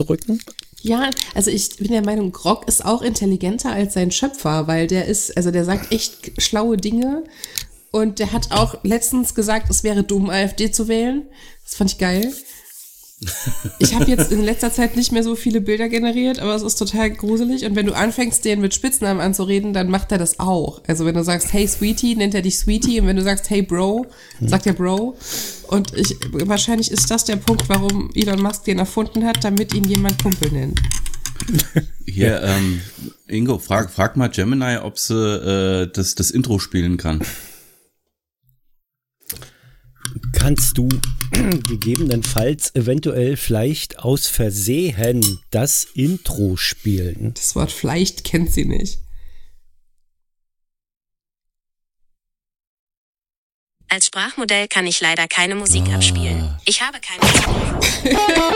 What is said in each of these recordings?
rücken? Ja, also ich bin der Meinung, Grog ist auch intelligenter als sein Schöpfer, weil der sagt echt schlaue Dinge und der hat auch letztens gesagt, es wäre dumm, AfD zu wählen. Das fand ich geil. Ich habe jetzt in letzter Zeit nicht mehr so viele Bilder generiert, aber es ist total gruselig. Und wenn du anfängst, den mit Spitznamen anzureden, dann macht er das auch. Also wenn du sagst, hey Sweetie, nennt er dich Sweetie. Und wenn du sagst, hey Bro, sagt er Bro. Und wahrscheinlich ist das der Punkt, warum Elon Musk den erfunden hat, damit ihn jemand Kumpel nennt. Hier, Ingo, frag mal Gemini, ob sie das Intro spielen kann. Kannst du gegebenenfalls eventuell vielleicht aus Versehen das Intro spielen? Das Wort vielleicht kennt sie nicht. Als Sprachmodell kann ich leider keine Musik abspielen. Ich habe keine Zeit.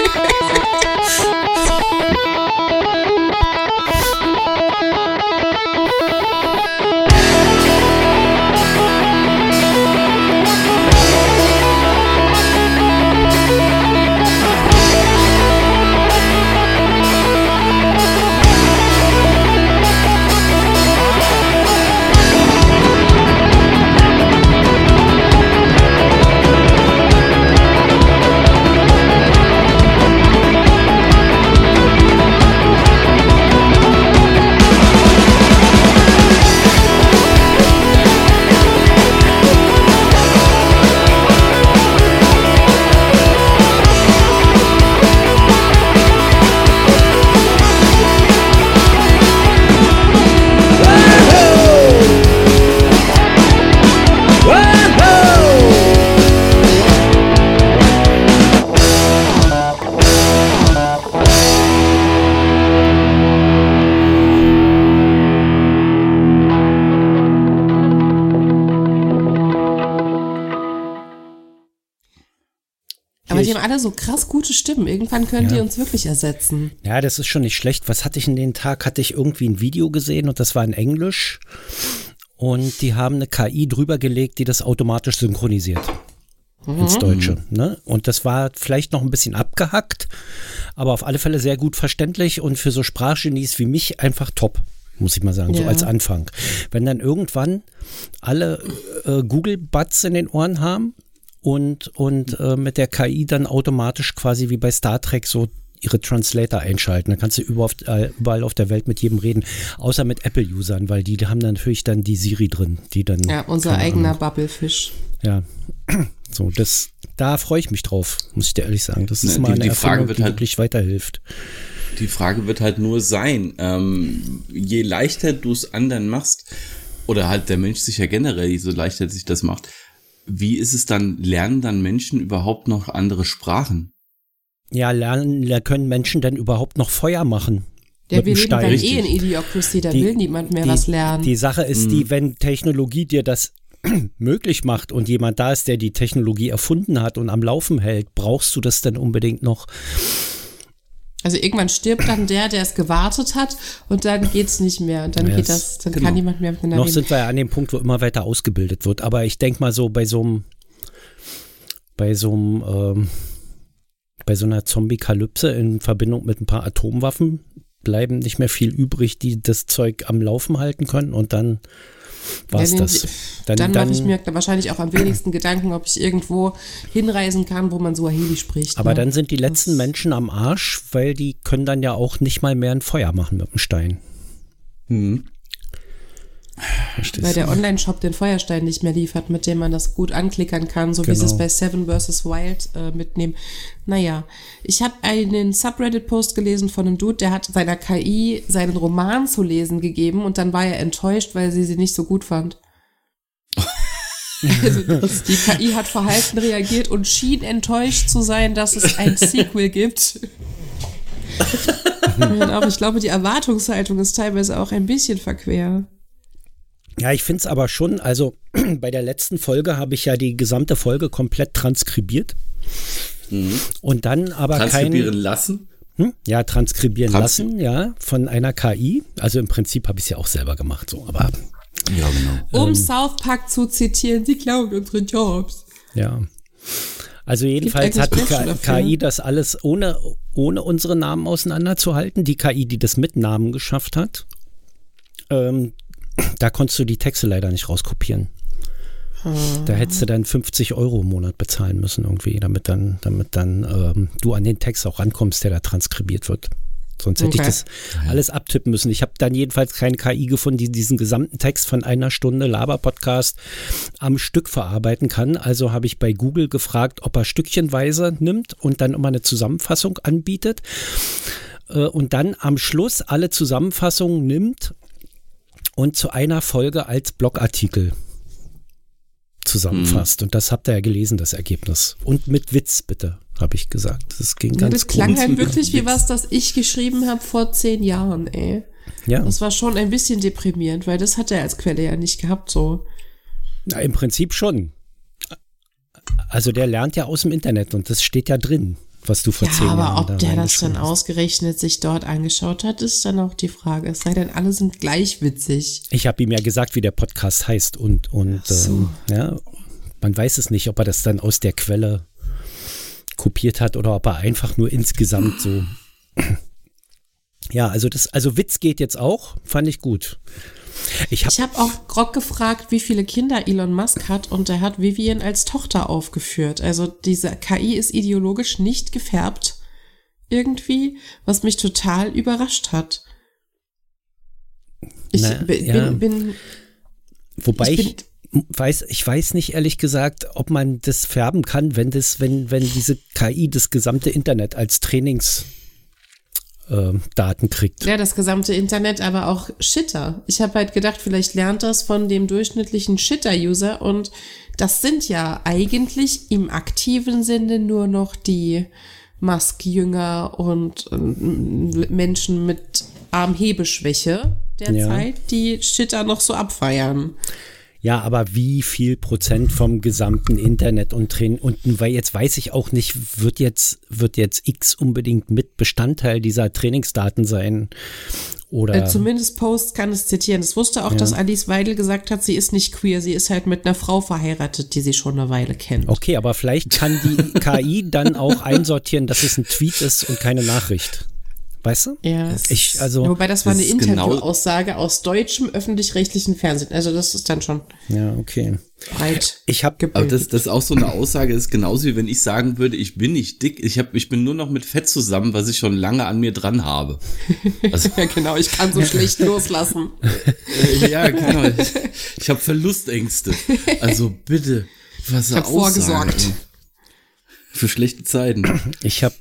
Aber die haben alle so krass gute Stimmen. Irgendwann können die uns wirklich ersetzen. Ja, das ist schon nicht schlecht. Was hatte ich in den Tag? Hatte ich irgendwie ein Video gesehen und das war in Englisch. Und die haben eine KI drüber gelegt, die das automatisch synchronisiert. Ins Deutsche. Ne? Und das war vielleicht noch ein bisschen abgehackt, aber auf alle Fälle sehr gut verständlich und für so Sprachgenies wie mich einfach top, muss ich mal sagen, so als Anfang. Wenn dann irgendwann alle Google-Buds in den Ohren haben und mit der KI dann automatisch quasi wie bei Star Trek so ihre Translator einschalten. Dann kannst du überall auf der Welt mit jedem reden, außer mit Apple-Usern, weil die haben natürlich dann die Siri drin, die dann... Ja, unser eigener Bubblefish. Ja, so, da freue ich mich drauf, muss ich dir ehrlich sagen. Das ist mal eine Erfahrung, die wirklich weiterhilft. Die Frage wird halt nur sein, je leichter du es anderen machst, oder halt der Mensch sich ja generell, so leichter sich das macht, wie ist es dann, lernen dann Menschen überhaupt noch andere Sprachen? Ja, können Menschen denn überhaupt noch Feuer machen? Ja, wir leben dann in Idiocracy, da will niemand mehr was lernen. Die Sache ist die, wenn Technologie dir das möglich macht und jemand da ist, der die Technologie erfunden hat und am Laufen hält, brauchst du das denn unbedingt noch? Also irgendwann stirbt dann der es gewartet hat und dann geht's nicht mehr und dann kann niemand mehr miteinander Noch reden. sind wir ja an dem Punkt, wo immer weiter ausgebildet wird, aber ich denke mal so bei so einer Zombie-Kalypse in Verbindung mit ein paar Atomwaffen bleiben nicht mehr viel übrig, die das Zeug am Laufen halten können und dann war's das. Dann mache ich mir wahrscheinlich auch am wenigsten Gedanken, ob ich irgendwo hinreisen kann, wo man Suaheli spricht. Aber dann sind die letzten Menschen am Arsch, weil die können dann ja auch nicht mal mehr ein Feuer machen mit dem Stein. Weil der Online-Shop den Feuerstein nicht mehr liefert, mit dem man das gut anklickern kann, so wie sie es bei Seven vs. Wild mitnehmen. Naja, ich habe einen Subreddit-Post gelesen von einem Dude, der hat seiner KI seinen Roman zu lesen gegeben und dann war er enttäuscht, weil sie nicht so gut fand. Also die KI hat verhalten reagiert und schien enttäuscht zu sein, dass es ein Sequel gibt. Ich glaube, die Erwartungshaltung ist teilweise auch ein bisschen verquer. Ja, ich finde es aber schon, also bei der letzten Folge habe ich ja die gesamte Folge komplett transkribiert. Und dann aber transkribieren lassen? Ja, transkribieren lassen, ja, von einer KI. Also im Prinzip habe ich es ja auch selber gemacht, so, aber... Ja, genau. Um South Park zu zitieren, sie klauen unsere Jobs. Ja, Also jedenfalls hat die KI das alles ohne unsere Namen auseinanderzuhalten. Die KI, die das mit Namen geschafft hat, da konntest du die Texte leider nicht rauskopieren. Da hättest du dann 50 € im Monat bezahlen müssen irgendwie, damit dann du an den Text auch rankommst, der da transkribiert wird. Sonst hätte ich das alles abtippen müssen. Ich habe dann jedenfalls keine KI gefunden, die diesen gesamten Text von einer Stunde Laber-Podcast am Stück verarbeiten kann. Also habe ich bei Google gefragt, ob er stückchenweise nimmt und dann immer eine Zusammenfassung anbietet und dann am Schluss alle Zusammenfassungen nimmt und zu einer Folge als Blogartikel zusammenfasst. Und das habt ihr ja gelesen, das Ergebnis. Und mit Witz, bitte, habe ich gesagt. Das ging ganz gut. Das klang halt wirklich wie was, das ich geschrieben habe vor 10 Jahren, ey. Ja. Das war schon ein bisschen deprimierend, weil das hat er als Quelle ja nicht gehabt, so. Na, im Prinzip schon. Also der lernt ja aus dem Internet und das steht ja drin, was du vor 10 Jahren aber ob da der das dann reingeschrieben hast. ausgerechnet sich dort angeschaut hat, ist dann auch die Frage. Es sei denn, alle sind gleich witzig. Ich habe ihm ja gesagt, wie der Podcast heißt und so. Ja, man weiß es nicht, ob er das dann aus der Quelle kopiert hat oder ob er einfach nur insgesamt so. Ja, also Witz geht jetzt auch, fand ich gut. Ich habe auch Grog gefragt, wie viele Kinder Elon Musk hat, und er hat Vivian als Tochter aufgeführt. Also diese KI ist ideologisch nicht gefärbt irgendwie, was mich total überrascht hat. Ich weiß nicht ehrlich gesagt, ob man das färben kann, wenn diese KI das gesamte Internet als Trainingsdaten kriegt. Ja, das gesamte Internet, aber auch Shitter. Ich habe halt gedacht, vielleicht lernt das von dem durchschnittlichen Shitter-User, und das sind ja eigentlich im aktiven Sinne nur noch die Musk-Jünger und Menschen mit Armhebeschwäche derzeit, die Shitter noch so abfeiern. Ja, aber wie viel Prozent vom gesamten Internet und Training, und weil jetzt weiß ich auch nicht, wird jetzt X unbedingt mit Bestandteil dieser Trainingsdaten sein? Oder zumindest Post kann es zitieren. Das wusste auch, dass Alice Weidel gesagt hat, sie ist nicht queer, sie ist halt mit einer Frau verheiratet, die sie schon eine Weile kennt. Okay, aber vielleicht kann die KI dann auch einsortieren, dass es ein Tweet ist und keine Nachricht. Weißt du? Ja. Wobei das war eine Interviewaussage aus deutschem öffentlich-rechtlichen Fernsehen. Also das ist dann schon okay. breit gebildet. Aber das ist auch so eine Aussage, ist genauso wie wenn ich sagen würde, ich bin nicht dick, ich bin nur noch mit Fett zusammen, was ich schon lange an mir dran habe. Also, ja genau, ich kann so schlecht loslassen. Ja, genau. Ich habe Verlustängste. Also bitte, was ich habe vorgesorgt. Für schlechte Zeiten. Ich habe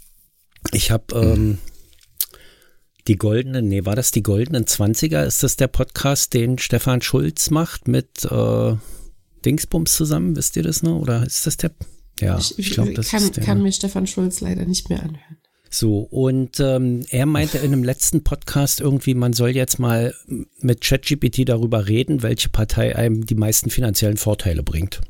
die goldenen 20er? Ist das der Podcast, den Stefan Schulz macht mit Dingsbums zusammen? Wisst ihr das noch? Oder ist das der? Ja, ich glaube, das ist der. Kann mir Stefan Schulz leider nicht mehr anhören. So, und er meinte in einem letzten Podcast irgendwie, man soll jetzt mal mit ChatGPT darüber reden, welche Partei einem die meisten finanziellen Vorteile bringt.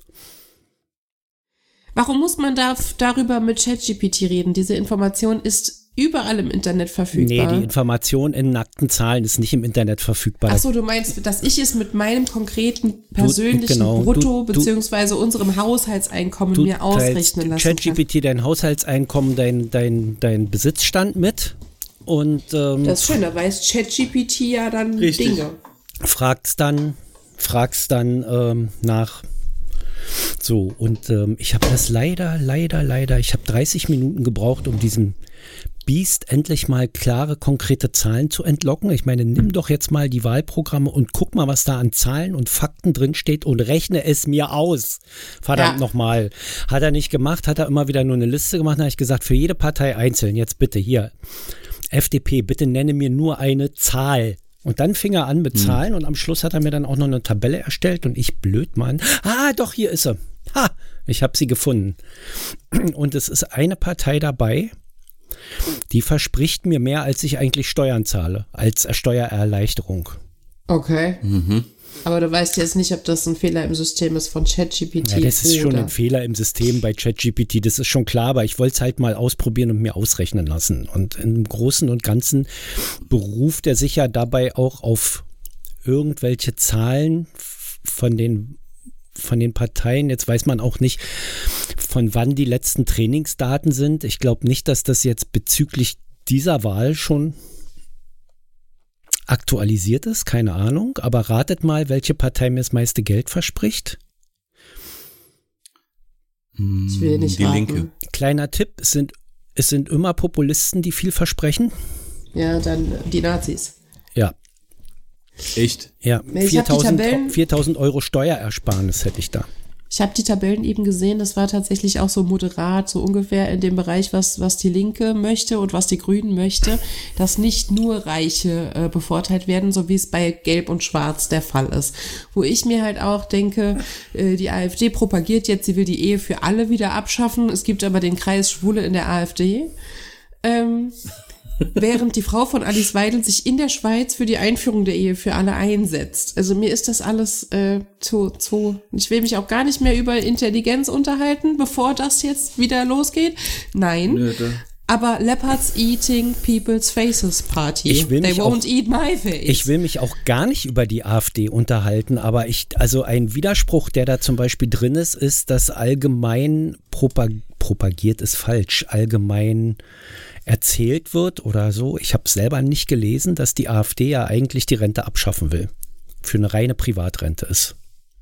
Warum muss man darüber mit ChatGPT reden? Diese Information ist überall im Internet verfügbar. Nee, die Information in nackten Zahlen ist nicht im Internet verfügbar. Ach so, du meinst, dass ich es mit meinem konkreten persönlichen Brutto beziehungsweise unserem Haushaltseinkommen mir ausrechnen lassen kann. ChatGPT dein Haushaltseinkommen, dein Besitzstand mit, und das ist schön, da weiß ChatGPT ja dann richtig. Dinge. Fragst dann nach. So, und ich habe das leider, ich habe 30 Minuten gebraucht, um diesem Biest endlich mal klare, konkrete Zahlen zu entlocken. Ich meine, nimm doch jetzt mal die Wahlprogramme und guck mal, was da an Zahlen und Fakten drin steht, und rechne es mir aus. Verdammt nochmal. Hat er nicht gemacht, hat er immer wieder nur eine Liste gemacht. Da habe ich gesagt, für jede Partei einzeln, jetzt bitte hier, FDP, bitte nenne mir nur eine Zahl. Und dann fing er an mit Zahlen, und am Schluss hat er mir dann auch noch eine Tabelle erstellt, und ich Blödmann. Doch, hier ist sie. Ich habe sie gefunden. Und es ist eine Partei dabei, die verspricht mir mehr, als ich eigentlich Steuern zahle, als Steuererleichterung. Okay. Aber du weißt jetzt nicht, ob das ein Fehler im System ist von ChatGPT. Ja, das ist schon ein Fehler im System bei ChatGPT, das ist schon klar, aber ich wollte es halt mal ausprobieren und mir ausrechnen lassen. Und im Großen und Ganzen beruft er sich ja dabei auch auf irgendwelche Zahlen von den von den Parteien. Jetzt weiß man auch nicht, von wann die letzten Trainingsdaten sind. Ich glaube nicht, dass das jetzt bezüglich dieser Wahl schon aktualisiert ist, keine Ahnung. Aber ratet mal, welche Partei mir das meiste Geld verspricht. Ich will nicht Die raten. Linke. Kleiner Tipp, es sind immer Populisten, die viel versprechen. Ja, dann die Nazis. Ja, Echt? ja. Ich hab die Tabellen- 4.000 Euro Steuerersparnis hätte ich da. Ich habe die Tabellen eben gesehen, das war tatsächlich auch so moderat, so ungefähr in dem Bereich, was die Linke möchte und was die Grünen möchte, dass nicht nur Reiche bevorteilt werden, so wie es bei Gelb und Schwarz der Fall ist. Wo ich mir halt auch denke, die AfD propagiert jetzt, sie will die Ehe für alle wieder abschaffen, es gibt aber den Kreis Schwule in der AfD. Während die Frau von Alice Weidel sich in der Schweiz für die Einführung der Ehe für alle einsetzt. Also mir ist das alles ich will mich auch gar nicht mehr über Intelligenz unterhalten, bevor das jetzt wieder losgeht. Nein. Ja, Aber Leopards eating people's faces Party. Ich will They mich won't auch- eat my face. Ich will mich auch gar nicht über die AfD unterhalten, aber also ein Widerspruch, der da zum Beispiel drin ist, dass allgemein propagiert ist falsch, allgemein erzählt wird oder so. Ich habe selber nicht gelesen, dass die AfD ja eigentlich die Rente abschaffen will. Für eine reine Privatrente ist.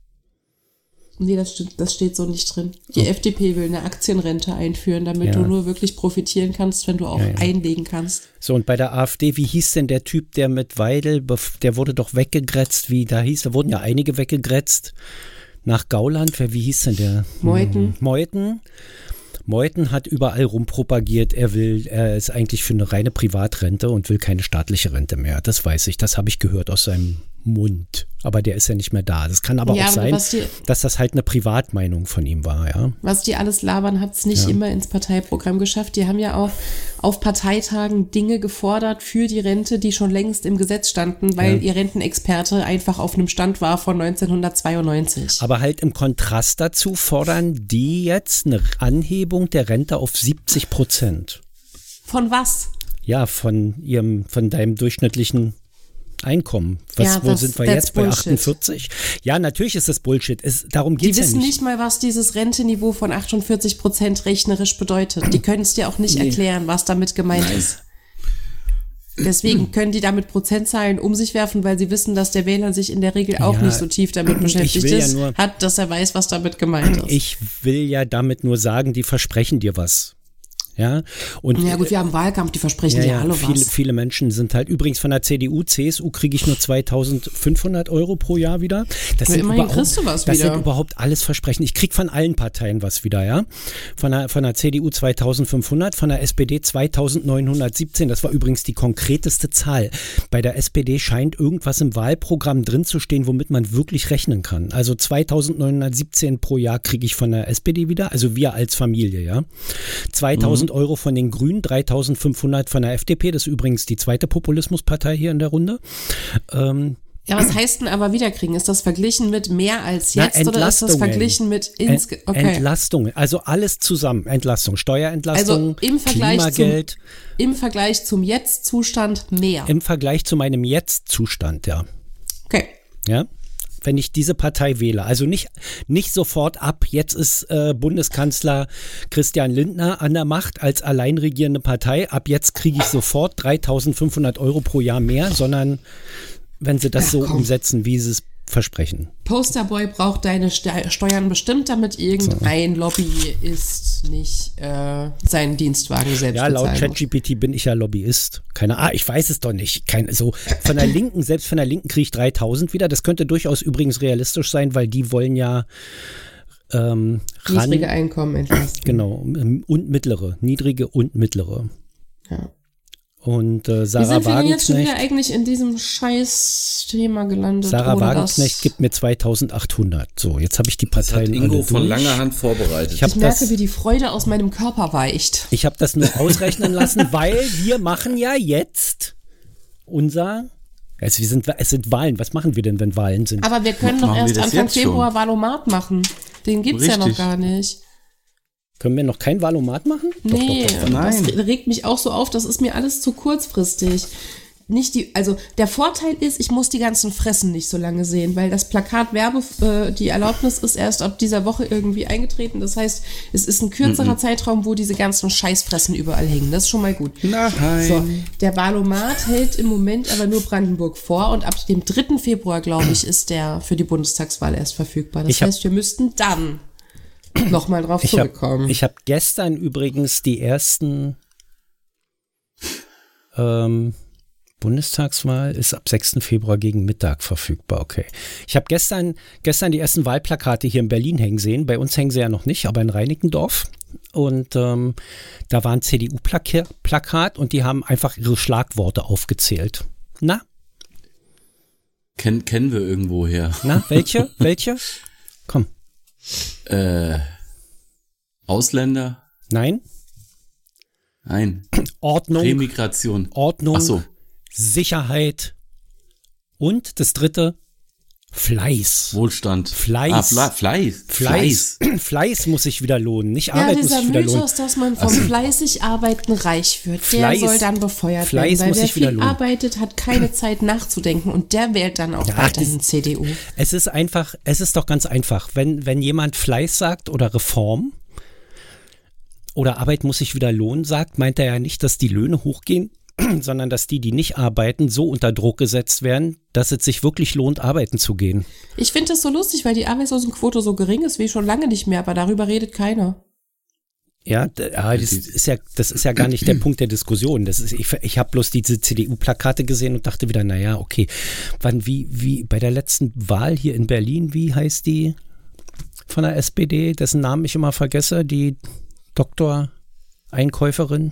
Nee, das steht so nicht drin. Die FDP will eine Aktienrente einführen, damit du nur wirklich profitieren kannst, wenn du auch einlegen kannst. So, und bei der AfD, wie hieß denn der Typ, der mit Weidel, der wurde doch weggegrätzt, da wurden ja einige weggegrätzt nach Gauland. Wie hieß denn der? Meuthen. Meuthen hat überall rumpropagiert, er ist eigentlich für eine reine Privatrente und will keine staatliche Rente mehr. Das weiß ich, das habe ich gehört aus seinem Mund. Aber der ist ja nicht mehr da. Das kann aber auch sein, dass das halt eine Privatmeinung von ihm war, ja. Was die alles labern, hat es nicht immer ins Parteiprogramm geschafft. Die haben ja auch auf Parteitagen Dinge gefordert für die Rente, die schon längst im Gesetz standen, weil ihr Rentenexperte einfach auf einem Stand war von 1992. Aber halt im Kontrast dazu fordern die jetzt eine Anhebung der Rente auf 70%. Von was? Ja, von deinem durchschnittlichen Einkommen. Wo sind wir jetzt? Bei 48? Ja, natürlich ist das Bullshit. Darum geht's ja nicht. Die wissen nicht mal, was dieses Renteniveau von 48% rechnerisch bedeutet. Die können es dir auch nicht erklären, was damit gemeint ist. Deswegen können die damit Prozentzahlen um sich werfen, weil sie wissen, dass der Wähler sich in der Regel auch nicht so tief damit beschäftigt ist, dass er weiß, was damit gemeint ist. Ich will ja damit nur sagen, die versprechen dir was. Ja, und ja gut, wir haben Wahlkampf, die versprechen dir alle was. Viele Menschen sind halt, übrigens von der CSU kriege ich nur 2.500 Euro pro Jahr wieder. Das sind überhaupt alles Versprechen. Ich kriege von allen Parteien was wieder, ja. Von der CDU 2.500, von der SPD 2.917. Das war übrigens die konkreteste Zahl. Bei der SPD scheint irgendwas im Wahlprogramm drin zu stehen, womit man wirklich rechnen kann. Also 2.917 pro Jahr kriege ich von der SPD wieder, also wir als Familie, ja. 2.000 Euro von den Grünen, 3.500 von der FDP, das ist übrigens die zweite Populismuspartei hier in der Runde. Ja, was heißt denn aber wiederkriegen? Ist das verglichen mit mehr als jetzt oder ist das verglichen mit Entlastungen, also alles zusammen. Entlastung, Steuerentlastung, Klimageld. Im Vergleich zum Jetzt-Zustand mehr. Im Vergleich zu meinem Jetzt-Zustand, ja. Okay. Ja. Wenn ich diese Partei wähle. Also nicht sofort ab, jetzt ist Bundeskanzler Christian Lindner an der Macht als alleinregierende Partei, ab jetzt kriege ich sofort 3.500 Euro pro Jahr mehr, sondern wenn sie das umsetzen, wie sie es versprechen. Posterboy braucht deine Steuern bestimmt, damit irgendein Lobbyist nicht seinen Dienstwagen selbst bezahlen muss. Ja, laut ChatGPT bin ich ja Lobbyist. Ich weiß es doch nicht. Von der Linken, selbst von der Linken kriege ich 3.000 wieder. Das könnte durchaus übrigens realistisch sein, weil die wollen ja niedrige Einkommen entlasten. Genau, und mittlere, niedrige und mittlere. Ja. Und Sarah Wie sind wir denn jetzt schon Wagenknecht, wieder eigentlich in diesem Scheiß-Thema gelandet? Sarah Wagenknecht gibt mir 2.800. So, jetzt habe ich die Parteien das hat Ingo alle von durch. langer Hand vorbereitet. Ich merke, wie die Freude aus meinem Körper weicht. Ich habe das nur ausrechnen lassen, weil wir machen ja jetzt es sind Wahlen. Was machen wir denn, wenn Wahlen sind? Aber wir können doch erst Anfang Februar Wahlomat machen. Den gibt's ja noch gar nicht. Können wir noch kein Wahlomat machen? Nee, Nein. das regt mich auch so auf, das ist mir alles zu kurzfristig. also der Vorteil ist, ich muss die ganzen Fressen nicht so lange sehen, weil das Plakat die Erlaubnis ist erst ab dieser Woche irgendwie eingetreten. Das heißt, es ist ein kürzerer Zeitraum, wo diese ganzen Scheißfressen überall hängen. Das ist schon mal gut. Nein. So, der Wahlomat hält im Moment aber nur Brandenburg vor und ab dem 3. Februar, glaube ich, ist der für die Bundestagswahl erst verfügbar. Das heißt, wir müssten dann nochmal drauf zurückkommen. Ich habe gestern übrigens die ersten Bundestagswahl ist ab 6. Februar gegen Mittag verfügbar, okay. Ich habe gestern die ersten Wahlplakate hier in Berlin hängen sehen. Bei uns hängen sie ja noch nicht, aber in Reinickendorf. Und da war ein CDU-Plakat und die haben einfach ihre Schlagworte aufgezählt. Na? Kennen wir irgendwo her. Na, welche? Komm. Ausländer? Nein. Ordnung. Remigration. Ordnung. Ach so. Sicherheit. Und das 3. Fleiß. Wohlstand. Fleiß. Fleiß. Fleiß muss sich wieder lohnen. Nicht Arbeit muss sich wieder lohnen. Dieser Mythos, dass man vom fleißig Arbeiten reich wird, der soll dann befeuert Fleiß werden. Weil muss wer sich wieder viel lohnen. arbeitet, hat keine Zeit nachzudenken und der wählt dann auch weiterhin CDU. Es ist doch ganz einfach. Wenn jemand Fleiß sagt oder Reform oder Arbeit muss sich wieder lohnen sagt, meint er ja nicht, dass die Löhne hochgehen, sondern dass die nicht arbeiten, so unter Druck gesetzt werden, dass es sich wirklich lohnt, arbeiten zu gehen. Ich finde das so lustig, weil die Arbeitslosenquote so gering ist wie schon lange nicht mehr, aber darüber redet keiner. Ja, das ist ja gar nicht der Punkt der Diskussion. Ich habe bloß diese CDU-Plakate gesehen und dachte wieder, naja, okay, wie bei der letzten Wahl hier in Berlin, wie heißt die von der SPD, dessen Namen ich immer vergesse, die Doktoreinkäuferin,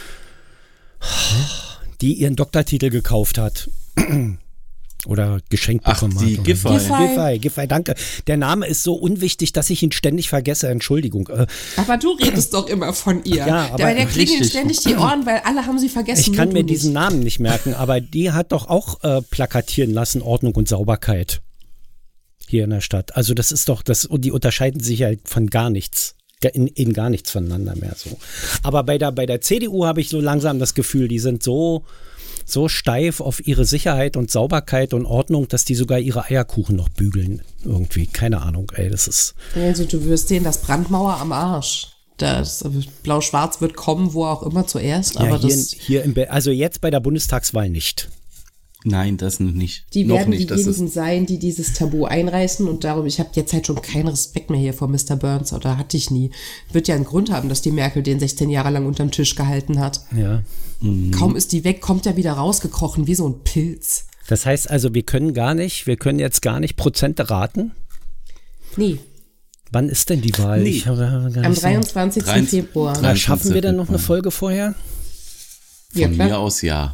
die ihren Doktortitel gekauft hat oder geschenkt bekommen hat. Die Giffey, danke. Der Name ist so unwichtig, dass ich ihn ständig vergesse, Entschuldigung. Aber du redest doch immer von ihr. Ja, aber der klingeln ständig die Ohren, weil alle haben sie vergessen. Ich kann mir diesen Namen nicht merken, aber die hat doch auch plakatieren lassen, Ordnung und Sauberkeit hier in der Stadt. Also das ist doch, die unterscheiden sich ja von gar nichts. In gar nichts voneinander mehr so. Aber bei der CDU habe ich so langsam das Gefühl, die sind so steif auf ihre Sicherheit und Sauberkeit und Ordnung, dass die sogar ihre Eierkuchen noch bügeln. Irgendwie, keine Ahnung, ey, das ist... Also du wirst sehen, das Brandmauer am Arsch. Das Blau-Schwarz wird kommen, wo auch immer zuerst. Ja, aber also jetzt bei der Bundestagswahl nicht. Nein, das nicht. Die werden diejenigen sein, die dieses Tabu einreißen und darum, ich habe jetzt halt schon keinen Respekt mehr hier vor Mr. Burns oder hatte ich nie. Wird ja einen Grund haben, dass die Merkel den 16 Jahre lang unterm Tisch gehalten hat. Ja. Kaum ist die weg, kommt er wieder rausgekrochen wie so ein Pilz. Das heißt also, wir können jetzt gar nicht Prozente raten? Nee. Wann ist denn die Wahl? Nee. Am 23. Februar. Schaffen wir denn noch eine Folge vorher? Von mir aus ja.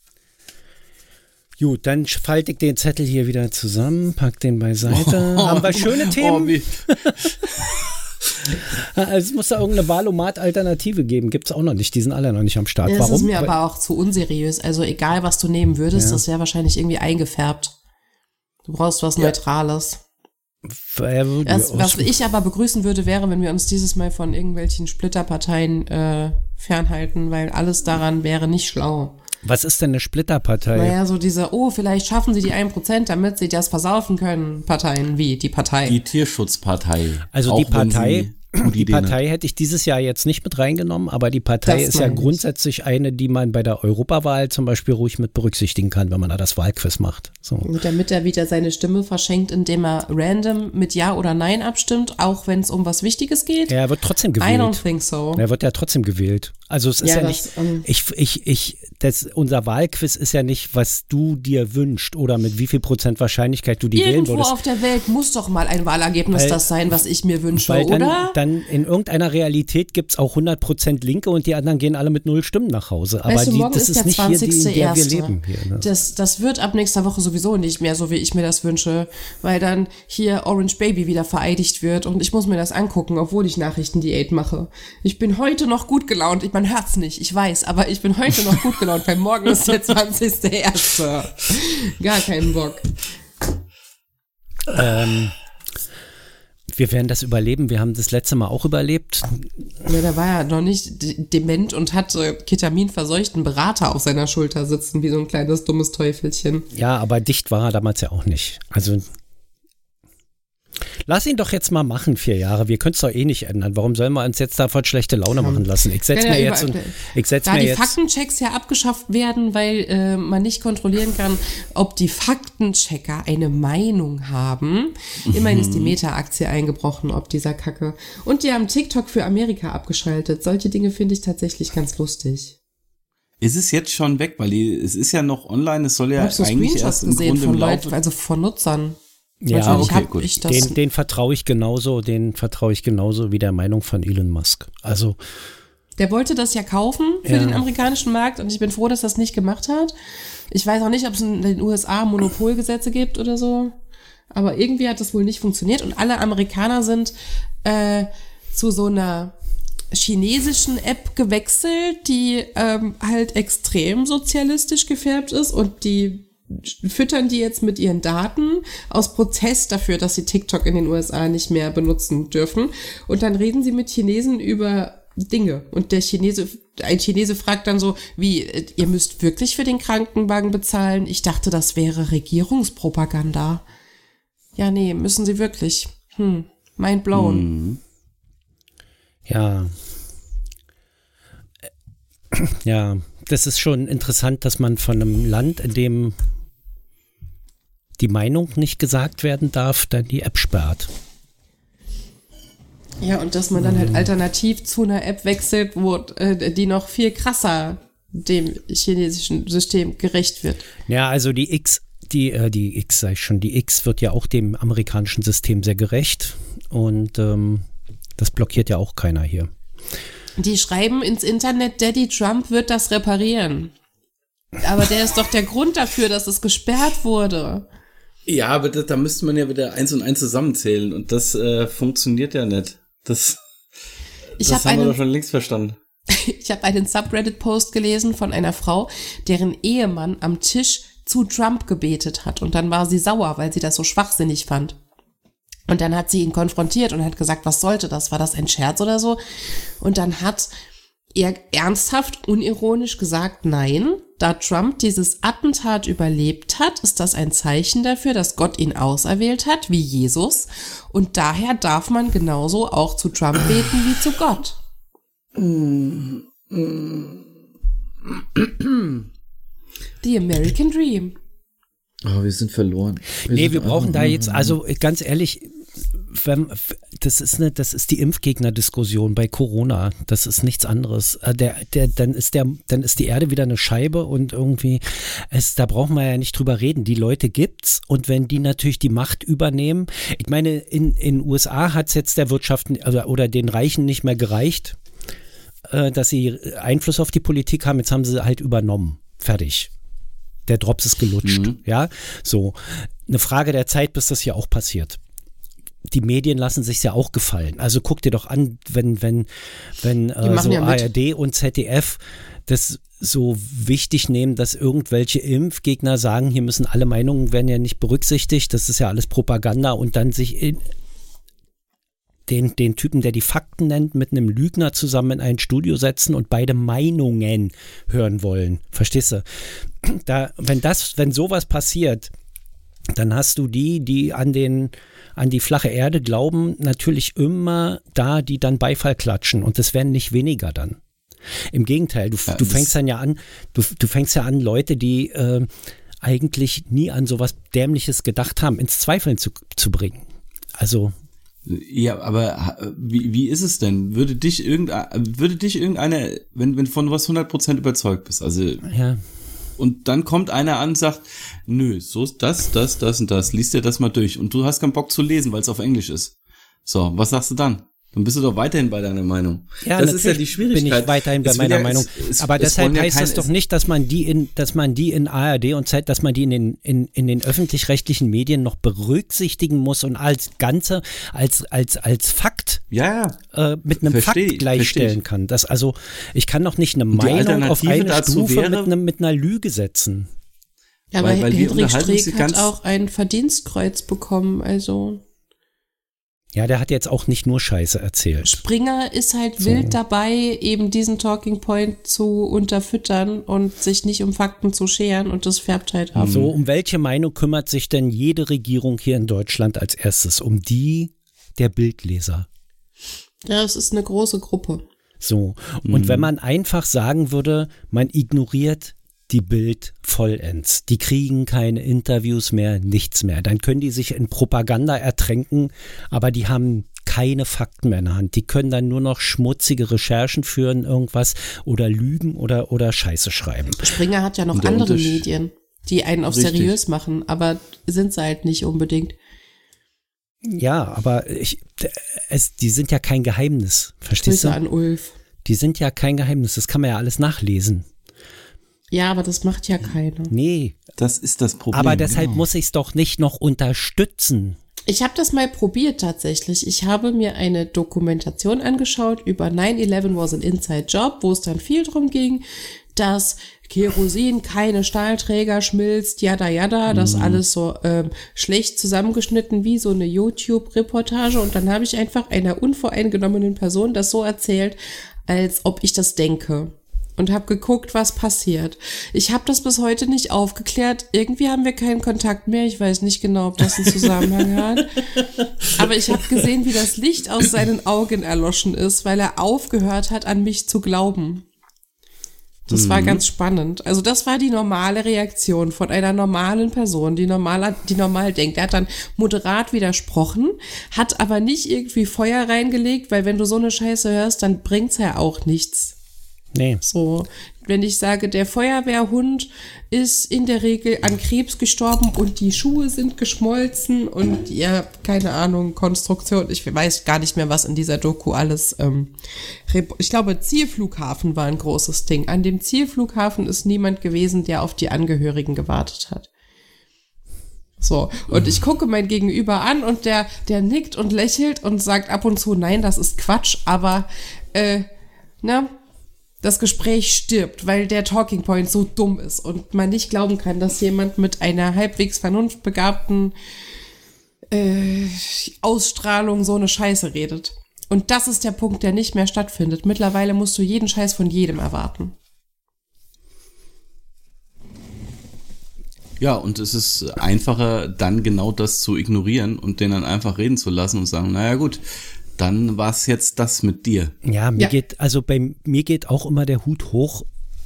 Gut, dann falte ich den Zettel hier wieder zusammen, pack den beiseite. Haben wir schöne Themen? Es muss da irgendeine Wahlomat-Alternative geben. Gibt es auch noch nicht. Die sind alle noch nicht am Start. Das Warum? ist mir aber auch zu unseriös. Also egal, was du nehmen würdest, das wäre wahrscheinlich irgendwie eingefärbt. Du brauchst was Neutrales. Was ich aber begrüßen würde, wäre, wenn wir uns dieses Mal von irgendwelchen Splitterparteien fernhalten, weil alles daran wäre nicht schlau. Was ist denn eine Splitterpartei? Naja, so diese, vielleicht schaffen sie die 1%, damit sie das versaufen können, Parteien wie die Partei. Die Tierschutzpartei. Also die Partei hätte ich dieses Jahr jetzt nicht mit reingenommen, aber die Partei ist ja grundsätzlich eine, die man bei der Europawahl zum Beispiel ruhig mit berücksichtigen kann, wenn man da das Wahlquiz macht. So. Und damit er wieder seine Stimme verschenkt, indem er random mit Ja oder Nein abstimmt, auch wenn es um was Wichtiges geht. Er wird trotzdem gewählt. I don't think so. Er wird ja trotzdem gewählt. Also es ist ja nicht, unser Wahlquiz ist ja nicht, was du dir wünschst oder mit wie viel % Wahrscheinlichkeit du die wählen würdest. Irgendwo auf der Welt muss doch mal ein Wahlergebnis das sein, was ich mir wünsche, oder? Dann in irgendeiner Realität gibt es auch 100% Linke und die anderen gehen alle mit 0 Stimmen nach Hause. Aber weißt du, das ist nicht hier, in der wir leben. Hier, ne? Das wird ab nächster Woche sowieso nicht mehr so, wie ich mir das wünsche, weil dann hier Orange Baby wieder vereidigt wird und ich muss mir das angucken, obwohl ich Nachrichtendiät mache. Ich bin heute noch gut gelaunt. Man hört's nicht, ich weiß, aber ich bin heute noch gut gelaunt, weil morgen ist der 20.01. Gar keinen Bock. wir werden das überleben. Wir haben das letzte Mal auch überlebt. Ja, da war er noch nicht dement und hatte ketaminverseuchten Berater auf seiner Schulter sitzen, wie so ein kleines dummes Teufelchen. Ja, aber dicht war er damals ja auch nicht. Also lass ihn doch jetzt mal machen, 4 Jahre. Wir können es doch eh nicht ändern. Warum sollen wir uns jetzt davon schlechte Laune machen lassen? Ich setze mir jetzt... Da die Faktenchecks ja abgeschafft werden, weil man nicht kontrollieren kann, ob die Faktenchecker eine Meinung haben. Immerhin ist die Meta-Aktie eingebrochen, ob dieser Kacke. Und die haben TikTok für Amerika abgeschaltet. Solche Dinge finde ich tatsächlich ganz lustig. Ist es jetzt schon weg? Weil es ist ja noch online. Es soll ja ich habe so eigentlich Screenshots erst im gesehen Grunde von im Laufe... Leuten, also von Nutzern. Ja, natürlich okay, gut. ich das. Den vertraue ich genauso wie der Meinung von Elon Musk. Also der wollte das ja kaufen für den amerikanischen Markt und ich bin froh, dass das nicht gemacht hat. Ich weiß auch nicht, ob es in den USA Monopolgesetze gibt oder so, aber irgendwie hat das wohl nicht funktioniert und alle Amerikaner sind zu so einer chinesischen App gewechselt, die halt extrem sozialistisch gefärbt ist und die füttern die jetzt mit ihren Daten aus Protest dafür, dass sie TikTok in den USA nicht mehr benutzen dürfen. Und dann reden sie mit Chinesen über Dinge. Und ein Chinese fragt dann so, wie, ihr müsst wirklich für den Krankenwagen bezahlen? Ich dachte, das wäre Regierungspropaganda. Ja, nee, müssen sie wirklich. Mind blown. Ja. Ja, das ist schon interessant, dass man von einem Land, in dem die Meinung nicht gesagt werden darf, dann die App sperrt. Ja, und dass man dann halt alternativ zu einer App wechselt, wo die noch viel krasser dem chinesischen System gerecht wird. Ja, also die X wird ja auch dem amerikanischen System sehr gerecht und das blockiert ja auch keiner hier. Die schreiben ins Internet, Daddy Trump wird das reparieren. Aber der ist doch der Grund dafür, dass es gesperrt wurde. Ja, aber da müsste man ja wieder 1 und 1 zusammenzählen und das funktioniert ja nicht. Das haben wir doch schon längst verstanden. Ich habe einen Subreddit-Post gelesen von einer Frau, deren Ehemann am Tisch zu Trump gebetet hat. Und dann war sie sauer, weil sie das so schwachsinnig fand. Und dann hat sie ihn konfrontiert und hat gesagt, was sollte das? War das ein Scherz oder so? Und dann hat er ernsthaft, unironisch gesagt, nein, da Trump dieses Attentat überlebt hat, ist das ein Zeichen dafür, dass Gott ihn auserwählt hat, wie Jesus. Und daher darf man genauso auch zu Trump beten wie zu Gott. The American Dream. Oh, wir sind verloren. Wir brauchen da jetzt, also ganz ehrlich, das ist die Impfgegner-Diskussion bei Corona. Das ist nichts anderes. Dann ist die Erde wieder eine Scheibe und irgendwie, da brauchen wir ja nicht drüber reden. Die Leute gibt's und wenn die natürlich die Macht übernehmen, ich meine, in USA hat es jetzt der Wirtschaft oder den Reichen nicht mehr gereicht, dass sie Einfluss auf die Politik haben. Jetzt haben sie halt übernommen. Fertig. Der Drops ist gelutscht, ja, so. Eine Frage der Zeit, bis das hier auch passiert. Die Medien lassen sich's ja auch gefallen. Also guck dir doch an, wenn so ja ARD und ZDF das so wichtig nehmen, dass irgendwelche Impfgegner sagen, hier müssen alle Meinungen werden ja nicht berücksichtigt, das ist ja alles Propaganda und dann sich den Typen, der die Fakten nennt, mit einem Lügner zusammen in ein Studio setzen und beide Meinungen hören wollen. Verstehst du? Wenn sowas passiert, dann hast du die an die flache Erde glauben, natürlich immer da, die dann Beifall klatschen und das werden nicht weniger dann. Im Gegenteil, du fängst dann ja an, du fängst ja an, Leute, die eigentlich nie an sowas Dämliches gedacht haben, ins Zweifeln zu bringen. Also ja, aber wie ist es denn? Würde dich irgendeiner, wenn du von was 100% überzeugt bist, also ja. Und dann kommt einer an und sagt, nö, so ist das und das, liest dir das mal durch und du hast keinen Bock zu lesen, weil es auf Englisch ist. So, was sagst du dann? Dann bist du doch weiterhin bei deiner Meinung. Ja, das ist ja die Schwierigkeit. Bin ich weiterhin bei meiner Meinung. Aber deshalb heißt das doch nicht, dass man die in ARD und Zeit, dass man die in den öffentlich-rechtlichen Medien noch berücksichtigen muss und als Ganze, als Fakt mit einem Fakt gleichstellen kann. Ich kann doch nicht eine Meinung auf eine Stufe mit einer Lüge setzen. Ja, aber Hendrik Streeck hat auch ein Verdienstkreuz bekommen, also. Ja, der hat jetzt auch nicht nur Scheiße erzählt. Springer ist halt wild dabei, eben diesen Talking Point zu unterfüttern und sich nicht um Fakten zu scheren und das färbt halt ab. So, um welche Meinung kümmert sich denn jede Regierung hier in Deutschland als erstes? Um die der Bildleser. Ja, es ist eine große Gruppe. So, und wenn man einfach sagen würde, man ignoriert die Bild vollends, die kriegen keine Interviews mehr, nichts mehr, dann können die sich in Propaganda ertränken, aber die haben keine Fakten mehr in der Hand. Die können dann nur noch schmutzige Recherchen führen, irgendwas oder lügen oder Scheiße schreiben. Springer hat ja noch andere Medien, die einen auf seriös machen, aber sind sie halt nicht unbedingt. Ja, aber die sind ja kein Geheimnis, verstehst du? Grüße an Ulf. Die sind ja kein Geheimnis, das kann man ja alles nachlesen. Ja, aber das macht ja keiner. Nee. Das ist das Problem. Aber deshalb muss ich es doch nicht noch unterstützen. Ich habe das mal probiert tatsächlich. Ich habe mir eine Dokumentation angeschaut über 9/11 was an inside job, wo es dann viel drum ging, dass Kerosin keine Stahlträger schmilzt, yada, das alles so schlecht zusammengeschnitten wie so eine YouTube-Reportage. Und dann habe ich einfach einer unvoreingenommenen Person das so erzählt, als ob ich das denke. Und habe geguckt, was passiert. Ich habe das bis heute nicht aufgeklärt. Irgendwie haben wir keinen Kontakt mehr. Ich weiß nicht genau, ob das einen Zusammenhang hat. Aber ich habe gesehen, wie das Licht aus seinen Augen erloschen ist, weil er aufgehört hat, an mich zu glauben. Das war ganz spannend. Also das war die normale Reaktion von einer normalen Person, die normal denkt. Er hat dann moderat widersprochen, hat aber nicht irgendwie Feuer reingelegt, weil wenn du so eine Scheiße hörst, dann bringt's ja auch nichts. Nee. So, wenn ich sage, der Feuerwehrhund ist in der Regel an Krebs gestorben und die Schuhe sind geschmolzen und ja, keine Ahnung, Konstruktion, ich weiß gar nicht mehr, was in dieser Doku alles, ich glaube, Zielflughafen war ein großes Ding. An dem Zielflughafen ist niemand gewesen, der auf die Angehörigen gewartet hat. So, und ich gucke mein Gegenüber an und der nickt und lächelt und sagt ab und zu, nein, das ist Quatsch, aber, das Gespräch stirbt, weil der Talking Point so dumm ist und man nicht glauben kann, dass jemand mit einer halbwegs vernunftbegabten Ausstrahlung so eine Scheiße redet. Und das ist der Punkt, der nicht mehr stattfindet. Mittlerweile musst du jeden Scheiß von jedem erwarten. Ja, und es ist einfacher, dann genau das zu ignorieren und den dann einfach reden zu lassen und sagen, naja gut, dann war es jetzt das mit dir. Ja, bei mir geht auch immer der Hut hoch,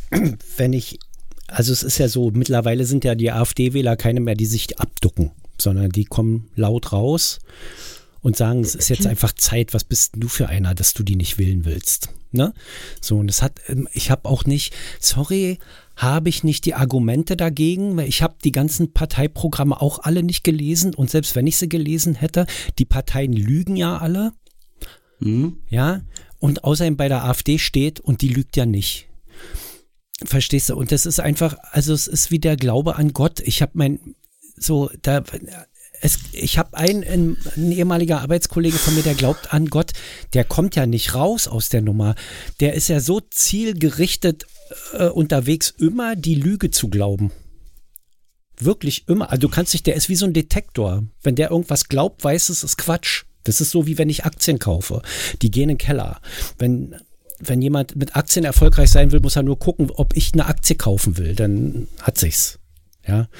also es ist ja so, mittlerweile sind ja die AfD-Wähler keine mehr, die sich abducken, sondern die kommen laut raus und sagen, es ist jetzt einfach Zeit, was bist du für einer, dass du die nicht wählen willst, ne? So, und ich habe auch nicht, habe ich nicht die Argumente dagegen, weil ich habe die ganzen Parteiprogramme auch alle nicht gelesen und selbst wenn ich sie gelesen hätte, die Parteien lügen ja alle. Ja, und außerdem bei der AfD steht, und die lügt ja nicht. Verstehst du? Und das ist einfach, also es ist wie der Glaube an Gott. Ich habe ein ehemaliger Arbeitskollege von mir, der glaubt an Gott, der kommt ja nicht raus aus der Nummer. Der ist ja so zielgerichtet unterwegs, immer die Lüge zu glauben. Wirklich immer. Also der ist wie so ein Detektor. Wenn der irgendwas glaubt, weiß es ist Quatsch. Das ist so, wie wenn ich Aktien kaufe. Die gehen in den Keller. Wenn jemand mit Aktien erfolgreich sein will, muss er nur gucken, ob ich eine Aktie kaufen will. Dann hat sich's. Ja.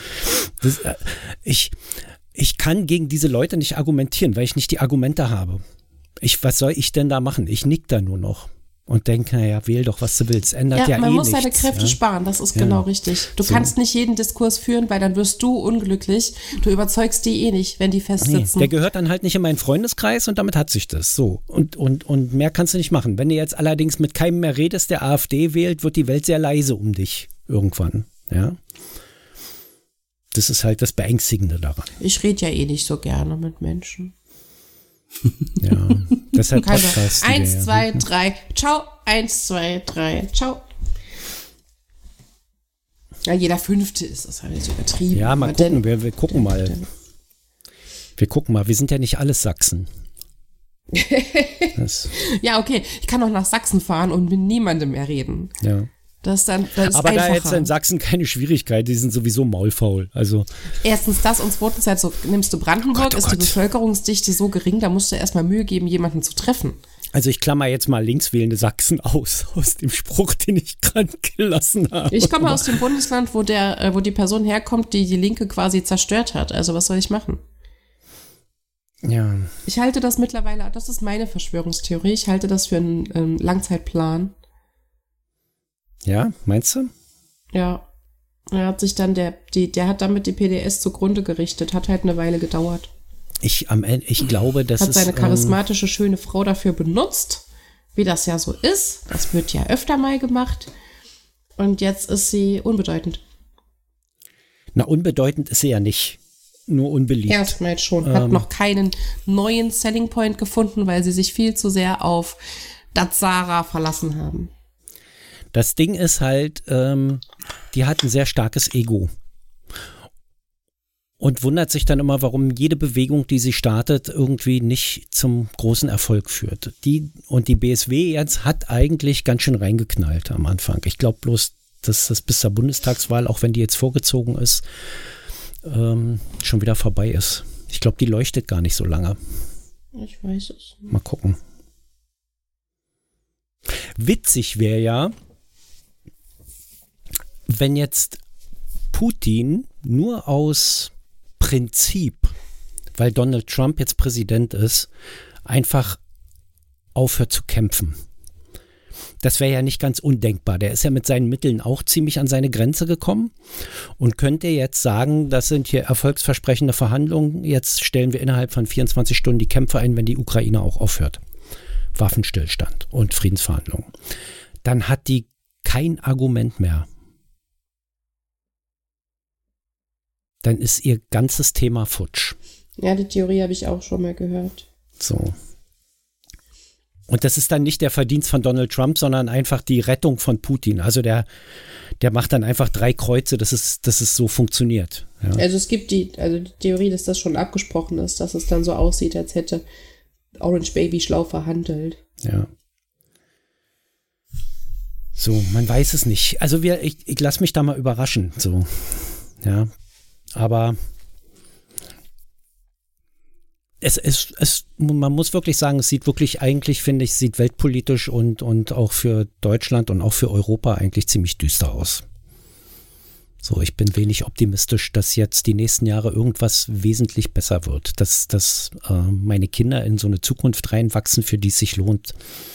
Ich kann gegen diese Leute nicht argumentieren, weil ich nicht die Argumente habe. Was soll ich denn da machen? Ich nick da nur noch und denke, naja, wähl doch, was du willst. Ändert ja man eh muss nichts, seine Kräfte sparen, das ist genau richtig. Du kannst nicht jeden Diskurs führen, weil dann wirst du unglücklich. Du überzeugst die eh nicht, wenn die festsitzen. Der gehört dann halt nicht in meinen Freundeskreis und damit hat sich das so. Und mehr kannst du nicht machen. Wenn du jetzt allerdings mit keinem mehr redest, der AfD wählt, wird die Welt sehr leise um dich irgendwann. Ja. Das ist halt das Beängstigende daran. Ich rede ja eh nicht so gerne mit Menschen. Ja, deshalb Podcast. 1, 2, 3, ciao. 1, 2, 3, ciao. Ja, jeder Fünfte ist das halt jetzt übertrieben. Ja, mal gucken, wir gucken mal. Wir gucken mal, wir sind ja nicht alles Sachsen. Ja, okay, ich kann auch nach Sachsen fahren und mit niemandem mehr reden. Ja. Das ist aber da einfacher. hättest du in Sachsen keine Schwierigkeit, die sind sowieso maulfaul. Also Erstens das und zweitens halt so, nimmst du Brandenburg, ist die Bevölkerungsdichte so gering, da musst du erstmal Mühe geben, jemanden zu treffen. Also ich klammer jetzt mal linkswählende Sachsen aus dem Spruch, den ich gerade gelassen habe. Ich komme aus dem Bundesland, wo die Person herkommt, die Linke quasi zerstört hat. Also was soll ich machen? Ja. Ich halte das mittlerweile, das ist meine Verschwörungstheorie, ich halte das für einen Langzeitplan. Ja, meinst du? Ja. Er hat sich dann, der hat damit die PDS zugrunde gerichtet, hat halt eine Weile gedauert. Ich glaube, das hat ist... seine charismatische, schöne Frau dafür benutzt, wie das ja so ist. Das wird ja öfter mal gemacht. Und jetzt ist sie unbedeutend. Na, unbedeutend ist sie ja nicht. Nur unbeliebt. Erstmal schon. Hat noch keinen neuen Selling Point gefunden, weil sie sich viel zu sehr auf das Sarah verlassen haben. Das Ding ist halt, die hat ein sehr starkes Ego. Und wundert sich dann immer, warum jede Bewegung, die sie startet, irgendwie nicht zum großen Erfolg führt. Die BSW jetzt hat eigentlich ganz schön reingeknallt am Anfang. Ich glaube bloß, dass das bis zur Bundestagswahl, auch wenn die jetzt vorgezogen ist, schon wieder vorbei ist. Ich glaube, die leuchtet gar nicht so lange. Ich weiß es. Mal gucken. Witzig wäre ja, wenn jetzt Putin nur aus Prinzip, weil Donald Trump jetzt Präsident ist, einfach aufhört zu kämpfen. Das wäre ja nicht ganz undenkbar. Der ist ja mit seinen Mitteln auch ziemlich an seine Grenze gekommen und könnte jetzt sagen, das sind hier erfolgsversprechende Verhandlungen, jetzt stellen wir innerhalb von 24 Stunden die Kämpfe ein, wenn die Ukraine auch aufhört. Waffenstillstand und Friedensverhandlungen. Dann hat die kein Argument mehr. Dann ist ihr ganzes Thema futsch. Ja, die Theorie habe ich auch schon mal gehört. So. Und das ist dann nicht der Verdienst von Donald Trump, sondern einfach die Rettung von Putin. Also der macht dann einfach 3 Kreuze, dass es so funktioniert. Ja. Also es gibt die Theorie, dass das schon abgesprochen ist, dass es dann so aussieht, als hätte Orange Baby schlau verhandelt. Ja. So, man weiß es nicht. Also ich lasse mich da mal überraschen. So, ja. Aber man muss wirklich sagen, es sieht wirklich eigentlich, finde ich, sieht weltpolitisch und auch für Deutschland und auch für Europa eigentlich ziemlich düster aus. So, ich bin wenig optimistisch, dass jetzt die nächsten Jahre irgendwas wesentlich besser wird, dass meine Kinder in so eine Zukunft reinwachsen, für die es sich lohnt,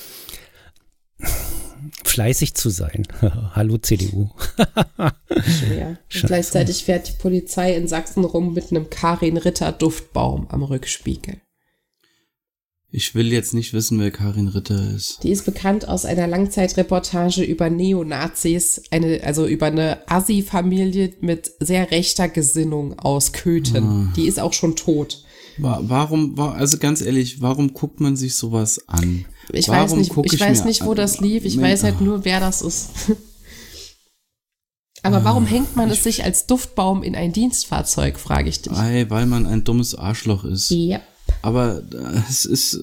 fleißig zu sein. Hallo CDU. Ja. Gleichzeitig fährt die Polizei in Sachsen rum mit einem Karin Ritter Duftbaum am Rückspiegel. Ich will jetzt nicht wissen, wer Karin Ritter ist. Die ist bekannt aus einer Langzeitreportage über Neonazis, also über eine Assi-Familie mit sehr rechter Gesinnung aus Köthen. Die ist auch schon tot. Also ganz ehrlich, warum guckt man sich sowas an? Ich weiß nicht, wo das lief. Ich weiß halt nur, wer das ist. Aber warum hängt man es sich als Duftbaum in ein Dienstfahrzeug, frage ich dich. Weil man ein dummes Arschloch ist. Ja. Aber es ist...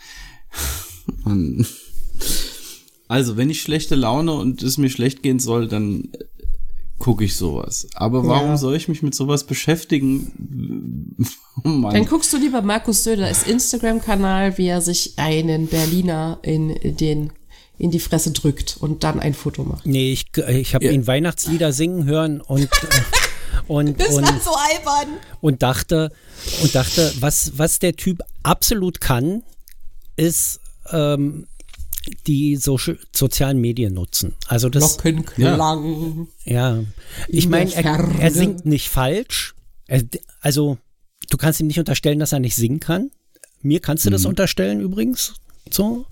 Mann. Also, wenn ich schlechte Laune und es mir schlecht gehen soll, dann gucke ich sowas. Aber warum soll ich mich mit sowas beschäftigen? Oh Mann. Dann guckst du lieber Markus Söders Instagram-Kanal, wie er sich einen Berliner in die Fresse drückt und dann ein Foto macht. Nee, ich habe ihn Weihnachtslieder singen hören und das war so albern. Und dachte, was der Typ absolut kann, ist die sozialen Medien nutzen. Also das Glockenklang. Ja. Ich meine, er singt nicht falsch. Also du kannst ihm nicht unterstellen, dass er nicht singen kann. Mir kannst du das unterstellen übrigens. So.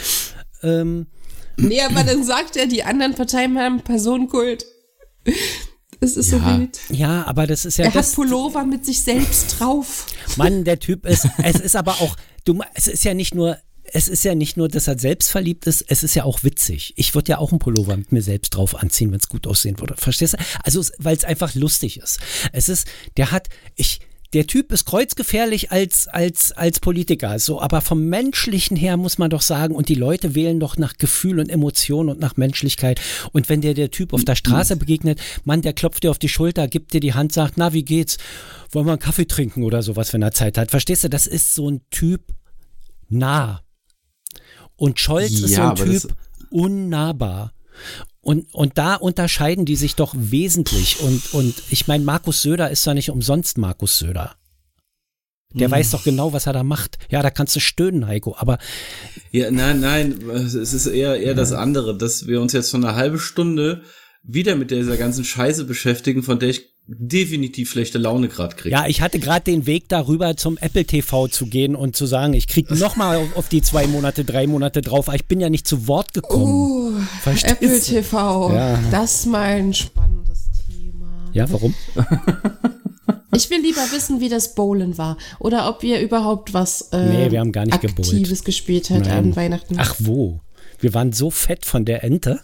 Nee, aber dann sagt er, die anderen Parteien haben Personenkult. Das ist so wild. Ja, aber das ist ja Er hat Pullover mit sich selbst drauf. Mann, der Typ ist, es ist aber auch, es ist ja nicht nur, dass er selbst verliebt ist, es ist ja auch witzig. Ich würde ja auch einen Pullover mit mir selbst drauf anziehen, wenn es gut aussehen würde. Verstehst du? Also, weil es einfach lustig ist. der Typ ist kreuzgefährlich als Politiker, so, aber vom Menschlichen her muss man doch sagen, und die Leute wählen doch nach Gefühl und Emotion und nach Menschlichkeit. Und wenn der Typ auf der Straße begegnet, Mann, der klopft dir auf die Schulter, gibt dir die Hand, sagt, na, wie geht's? Wollen wir einen Kaffee trinken oder sowas, wenn er Zeit hat? Verstehst du, das ist so ein Typ nah. Und Scholz ist so ein Typ unnahbar. Und da unterscheiden die sich doch wesentlich. Und ich meine, Markus Söder ist ja nicht umsonst Markus Söder. Der weiß doch genau, was er da macht. Ja, da kannst du stöhnen, Heiko, aber... Ja, nein, es ist eher das andere, dass wir uns jetzt schon eine halbe Stunde wieder mit dieser ganzen Scheiße beschäftigen, von der ich definitiv schlechte Laune gerade kriege. Ja, ich hatte gerade den Weg darüber, zum Apple TV zu gehen und zu sagen, ich kriege nochmal auf die 2 Monate, 3 Monate drauf, aber ich bin ja nicht zu Wort gekommen. Apple TV, ja. Das ist mal ein spannendes Thema. Ja, warum? Ich will lieber wissen, wie das Bowlen war oder ob ihr überhaupt was nee, wir haben gar nicht Aktives gespielt habt an Weihnachten. Ach wo? Wir waren so fett von der Ente.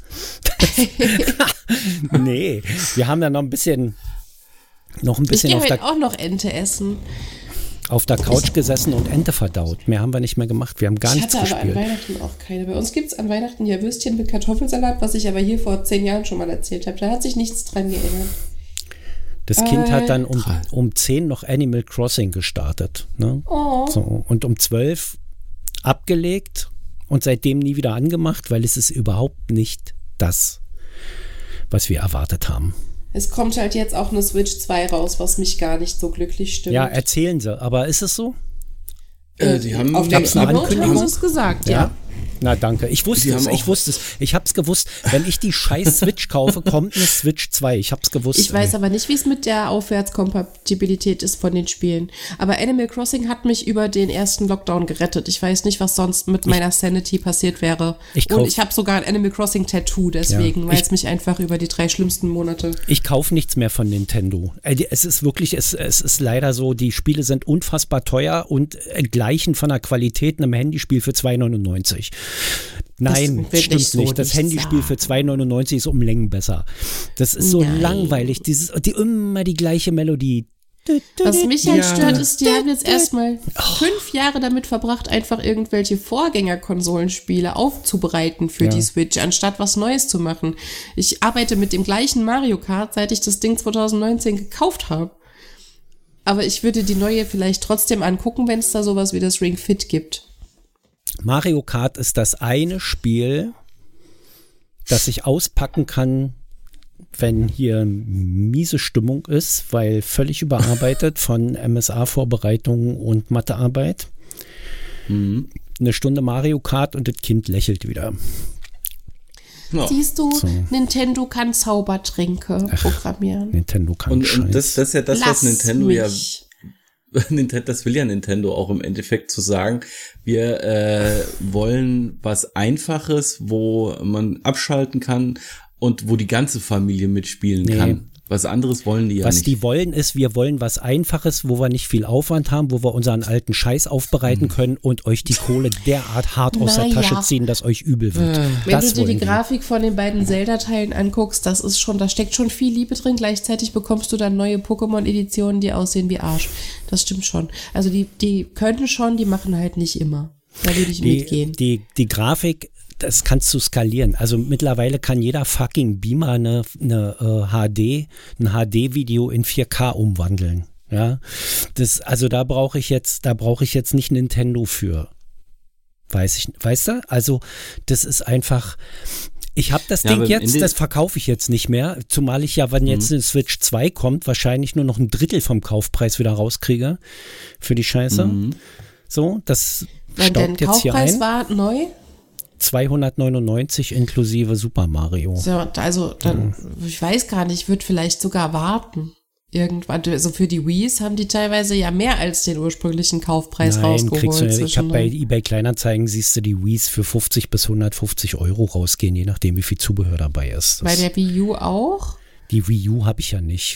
Nee, wir haben ja noch ein bisschen ich gehe heute auch noch Ente essen. Auf der Couch gesessen und Ente verdaut. Mehr haben wir nicht mehr gemacht. Wir haben gar nichts gespielt. Ich hatte aber an Weihnachten auch keine. Bei uns gibt es an Weihnachten ja Würstchen mit Kartoffelsalat, was ich aber hier vor 10 Jahren schon mal erzählt habe. Da hat sich nichts dran geändert. Das Kind hat dann um 10 noch Animal Crossing gestartet. Ne? Oh. So, und um 12 abgelegt und seitdem nie wieder angemacht, weil es ist überhaupt nicht das, was wir erwartet haben. Es kommt halt jetzt auch eine Switch 2 raus, was mich gar nicht so glücklich stimmt. Ja, erzählen Sie. Aber ist es so? Die haben auf der eine Ankündigung? haben sie es gesagt, ja. Na danke, ich wusste es, ich hab's gewusst, wenn ich die scheiß Switch kaufe, kommt eine Switch 2, ich hab's gewusst. Ich weiß aber nicht, wie es mit der Aufwärtskompatibilität ist von den Spielen, aber Animal Crossing hat mich über den ersten Lockdown gerettet, ich weiß nicht, was sonst mit meiner Sanity passiert wäre und ich habe sogar ein Animal Crossing Tattoo deswegen, weil es mich einfach über die 3 schlimmsten Monate... Ich kaufe nichts mehr von Nintendo, es ist wirklich, es ist leider so, die Spiele sind unfassbar teuer und gleichen von der Qualität einem Handyspiel für 2,99. Nein, das stimmt so nicht. Das Handyspiel für 2,99 ist um Längen besser. Das ist so langweilig. Immer die gleiche Melodie. Was mich halt stört, ist, die haben jetzt erstmal 5 Jahre damit verbracht, einfach irgendwelche Vorgängerkonsolenspiele aufzubereiten für die Switch, anstatt was Neues zu machen. Ich arbeite mit dem gleichen Mario Kart, seit ich das Ding 2019 gekauft habe. Aber ich würde die neue vielleicht trotzdem angucken, wenn es da sowas wie das Ring Fit gibt. Mario Kart ist das eine Spiel, das ich auspacken kann, wenn hier miese Stimmung ist, weil völlig überarbeitet von MSA-Vorbereitungen und Mathearbeit. Eine Stunde Mario Kart und das Kind lächelt wieder. Ja. Siehst du, so. Nintendo kann Zaubertränke programmieren. Nintendo kann und das ist ja das, was Nintendo das will ja Nintendo auch im Endeffekt zu sagen, wir wollen was Einfaches, wo man abschalten kann und wo die ganze Familie mitspielen kann. Was anderes wollen die ja nicht. Was die wollen ist, wir wollen was Einfaches, wo wir nicht viel Aufwand haben, wo wir unseren alten Scheiß aufbereiten können und euch die Kohle derart hart aus der Tasche ziehen, dass euch übel wird. Wenn du dir die Grafik von den beiden Zelda-Teilen anguckst, da steckt schon viel Liebe drin. Gleichzeitig bekommst du dann neue Pokémon-Editionen, die aussehen wie Arsch. Das stimmt schon. Also die können schon, die machen halt nicht immer. Da würde ich mitgehen. Die Grafik, das kannst du skalieren. Also mittlerweile kann jeder fucking Beamer ein HD-Video in 4K umwandeln. Ja, also da brauche ich jetzt nicht Nintendo für. Weißt du? Also das ist einfach. Ich habe das Ding jetzt, das verkaufe ich jetzt nicht mehr, zumal ich ja, wenn jetzt eine Switch 2 kommt, wahrscheinlich nur noch 1/3 vom Kaufpreis wieder rauskriege für die Scheiße. So, das staubt jetzt hier ein. Der Kaufpreis war neu? 299 inklusive Super Mario. So, also dann, ich weiß gar nicht, ich würde vielleicht sogar warten. Irgendwann, also für die Wiis haben die teilweise ja mehr als den ursprünglichen Kaufpreis rausgeholt. Ich habe bei eBay Kleinanzeigen, siehst du die Wiis für 50 bis 150 Euro rausgehen, je nachdem wie viel Zubehör dabei ist. Bei der Wii U auch? Die Wii U habe ich ja nicht.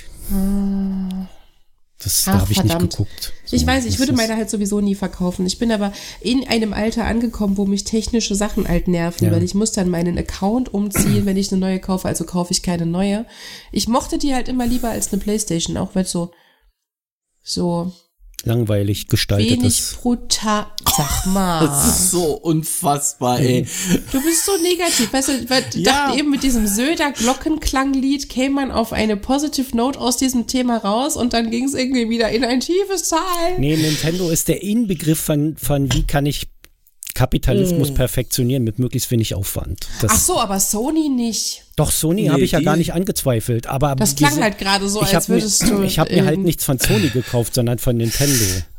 Da habe ich nicht geguckt. So, ich weiß, ich würde meine halt sowieso nie verkaufen. Ich bin aber in einem Alter angekommen, wo mich technische Sachen halt nerven, weil ich muss dann meinen Account umziehen, wenn ich eine neue kaufe, also kaufe ich keine neue. Ich mochte die halt immer lieber als eine Playstation, auch weil es so so langweilig gestaltet wenig ist. brutal. Sag mal. Das ist so unfassbar, ey. Du bist so negativ. Weißt du, weil ich dachte eben, mit diesem Söder Glockenklanglied käme man auf eine Positive Note aus diesem Thema raus und dann ging es irgendwie wieder in ein tiefes Tal. Nee, Nintendo ist der Inbegriff von wie kann ich Kapitalismus perfektionieren mit möglichst wenig Aufwand. Ach so, aber Sony nicht. Doch, Sony habe ich ja gar nicht angezweifelt. Aber das klang halt gerade so, als würdest du... Ich habe mir halt nichts von Sony gekauft, sondern von Nintendo.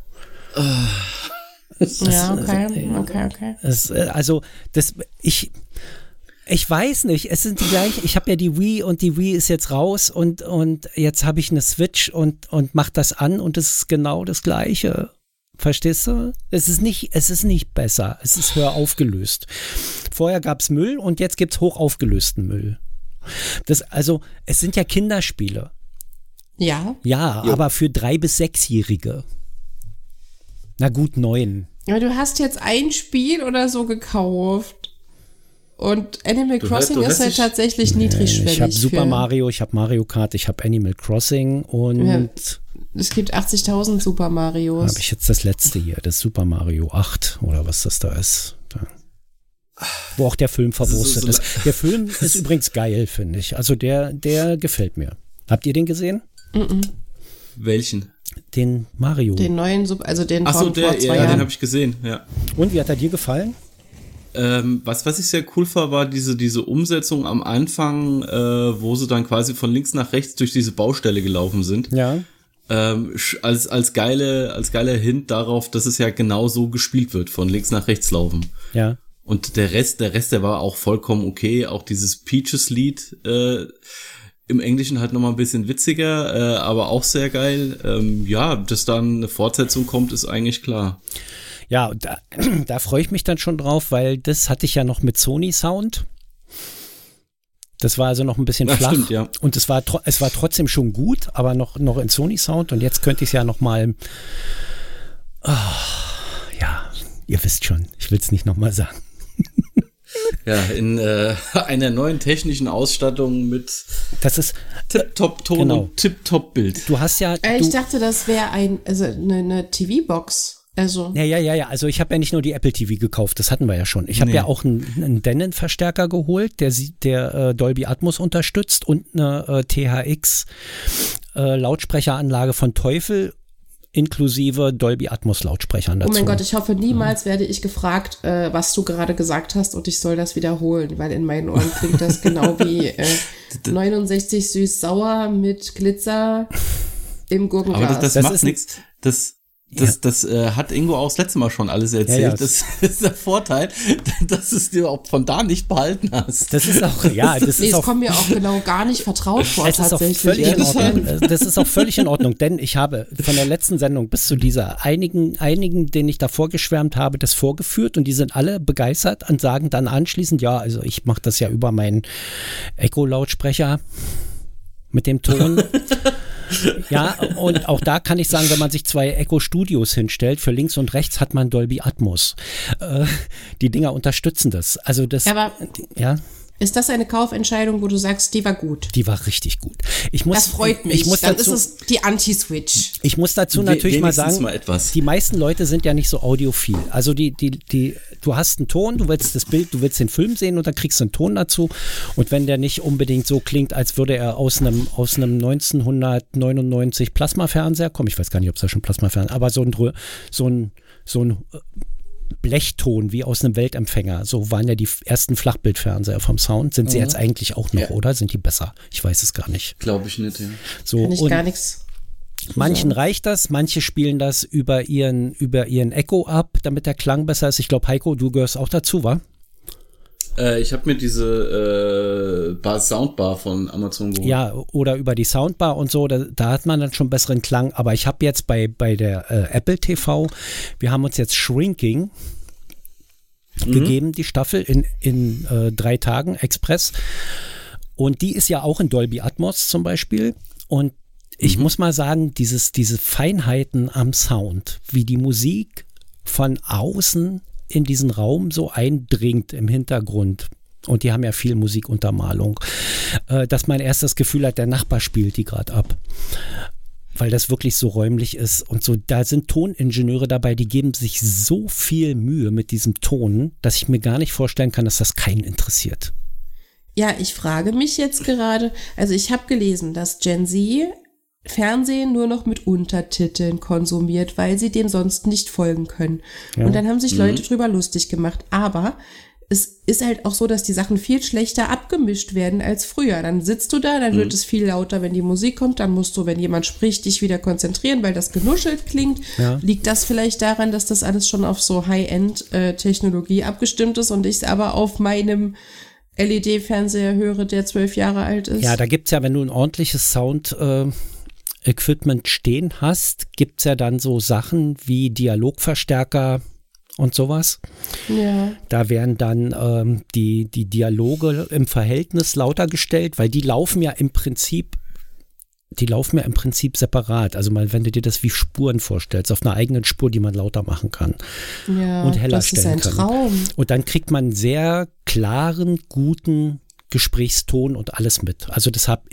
Ja, okay. Ich weiß nicht, es sind die gleichen, ich habe ja die Wii und die Wii ist jetzt raus und jetzt habe ich eine Switch und mach das an und es ist genau das Gleiche. Verstehst du? Es ist nicht besser, es ist höher aufgelöst. Vorher gab es Müll und jetzt gibt es hochaufgelösten Müll. Es sind ja Kinderspiele. Ja. Ja, aber für 3- bis 6-Jährige. Na gut, 9. Ja, du hast jetzt ein Spiel oder so gekauft. Und Animal Crossing ist halt tatsächlich niedrigschwellig. Ich habe Super Mario, ich habe Mario Kart, ich habe Animal Crossing und... Ja, es gibt 80.000 Super Marios. Habe ich jetzt das letzte hier, das Super Mario 8 oder was das da ist. Wo auch der Film verwurstet ist. Der Film ist übrigens geil, finde ich. Also der gefällt mir. Habt ihr den gesehen? Welchen? Den Mario. Den neuen, also den Achso, vor 2 Jahren. Den habe ich gesehen, ja. Und wie hat er dir gefallen? Was ich sehr cool fand, war diese Umsetzung am Anfang, wo sie dann quasi von links nach rechts durch diese Baustelle gelaufen sind. Ja. Als geiler Hint darauf, dass es ja genau so gespielt wird, von links nach rechts laufen. Ja. Und der Rest, der war auch vollkommen okay. Auch dieses Peaches-Lied im Englischen halt nochmal ein bisschen witziger, aber auch sehr geil. Dass dann eine Fortsetzung kommt, ist eigentlich klar. Ja, da freue ich mich dann schon drauf, weil das hatte ich ja noch mit Sony Sound. Das war also noch ein bisschen flach. Stimmt, ja. Und es war trotzdem schon gut, aber noch in Sony Sound. Und jetzt könnte ich es ja noch mal. Ja, ihr wisst schon. Ich will es nicht noch mal sagen. Ja, in einer neuen technischen Ausstattung mit Tip-Top-Ton und Tip-Top-Bild. Du hast ja. Ich dachte, das wäre eine TV-Box. Also. Ja. Also ich habe ja nicht nur die Apple TV gekauft, das hatten wir ja schon. Ich habe ja auch einen Denon-Verstärker geholt, der Dolby Atmos unterstützt und eine THX Lautsprecheranlage von Teufel inklusive Dolby Atmos Lautsprechern dazu. Oh mein Gott, ich hoffe, niemals werde ich gefragt, was du gerade gesagt hast und ich soll das wiederholen, weil in meinen Ohren klingt das genau wie 69 süß-sauer mit Glitzer im Gurkenglas. Aber das macht nichts. Das hat Ingo auch das letzte Mal schon alles erzählt. Ja. Das ist der Vorteil, dass du es dir auch von da nicht behalten hast. Das ist auch, ja. Das kommt mir auch genau gar nicht vertraut vor, tatsächlich. Das ist auch völlig in Ordnung, denn ich habe von der letzten Sendung bis zu dieser einigen, denen ich davor geschwärmt habe, das vorgeführt und die sind alle begeistert und sagen dann anschließend, ja, also ich mache das ja über meinen Echo-Lautsprecher mit dem Ton. Ja, und auch da kann ich sagen, wenn man sich 2 Echo Studios hinstellt, für links und rechts hat man Dolby Atmos. Die Dinger unterstützen das. Also das, aber ja. Ist das eine Kaufentscheidung, wo du sagst, die war gut? Die war richtig gut. Das freut mich. Dann ist es die Anti-Switch. Ich muss dazu natürlich mal sagen, die meisten Leute sind ja nicht so audiophil. Also du hast einen Ton, du willst das Bild, du willst den Film sehen und dann kriegst du einen Ton dazu. Und wenn der nicht unbedingt so klingt, als würde er aus einem 1999 Plasmafernseher kommen, ich weiß gar nicht, ob es da schon Plasmafernseher, aber so ein Blechton wie aus einem Weltempfänger. So waren ja die ersten Flachbildfernseher vom Sound. Sind sie jetzt eigentlich auch noch, oder? Sind die besser? Ich weiß es gar nicht. Glaube ich nicht, ja. So, kann ich gar nichts. Manchen reicht das, manche spielen das über ihren Echo ab, damit der Klang besser ist. Ich glaube, Heiko, du gehörst auch dazu, wa? Ich habe mir diese Soundbar von Amazon geholt. Ja, oder über die Soundbar und so, da hat man dann schon besseren Klang. Aber ich habe jetzt bei der Apple TV, wir haben uns jetzt Shrinking gegeben, die Staffel in 3 Tagen Express. Und die ist ja auch in Dolby Atmos zum Beispiel. Und ich muss mal sagen, diese Feinheiten am Sound, wie die Musik von außen in diesen Raum so eindringt im Hintergrund. Und die haben ja viel Musikuntermalung. Dass man erst das Gefühl hat, der Nachbar spielt die gerade ab. weil das wirklich so räumlich ist und so. Da sind Toningenieure dabei, die geben sich so viel Mühe mit diesem Ton, dass ich mir gar nicht vorstellen kann, dass das keinen interessiert. Ja, ich frage mich jetzt gerade, also ich habe gelesen, dass Gen Z Fernsehen nur noch mit Untertiteln konsumiert, weil sie dem sonst nicht folgen können. Ja. Und dann haben sich Leute drüber lustig gemacht. Aber es ist halt auch so, dass die Sachen viel schlechter abgemischt werden als früher. Dann sitzt du da, dann wird es viel lauter, wenn die Musik kommt. Dann musst du, wenn jemand spricht, dich wieder konzentrieren, weil das genuschelt klingt. Ja. Liegt das vielleicht daran, dass das alles schon auf so High-End-Technologie abgestimmt ist und ich es aber auf meinem LED-Fernseher höre, der 12 Jahre alt ist? Ja, da gibt's ja, wenn du ein ordentliches Sound-Equipment stehen hast, gibt's ja dann so Sachen wie Dialogverstärker und sowas. Ja. Da werden dann die Dialoge im Verhältnis lauter gestellt, weil die laufen ja im Prinzip separat. Also mal, wenn du dir das wie Spuren vorstellst, auf einer eigenen Spur, die man lauter machen kann und heller stellen kann. Das ist ein Traum. Und dann kriegt man sehr klaren, guten Gesprächston und alles mit. Also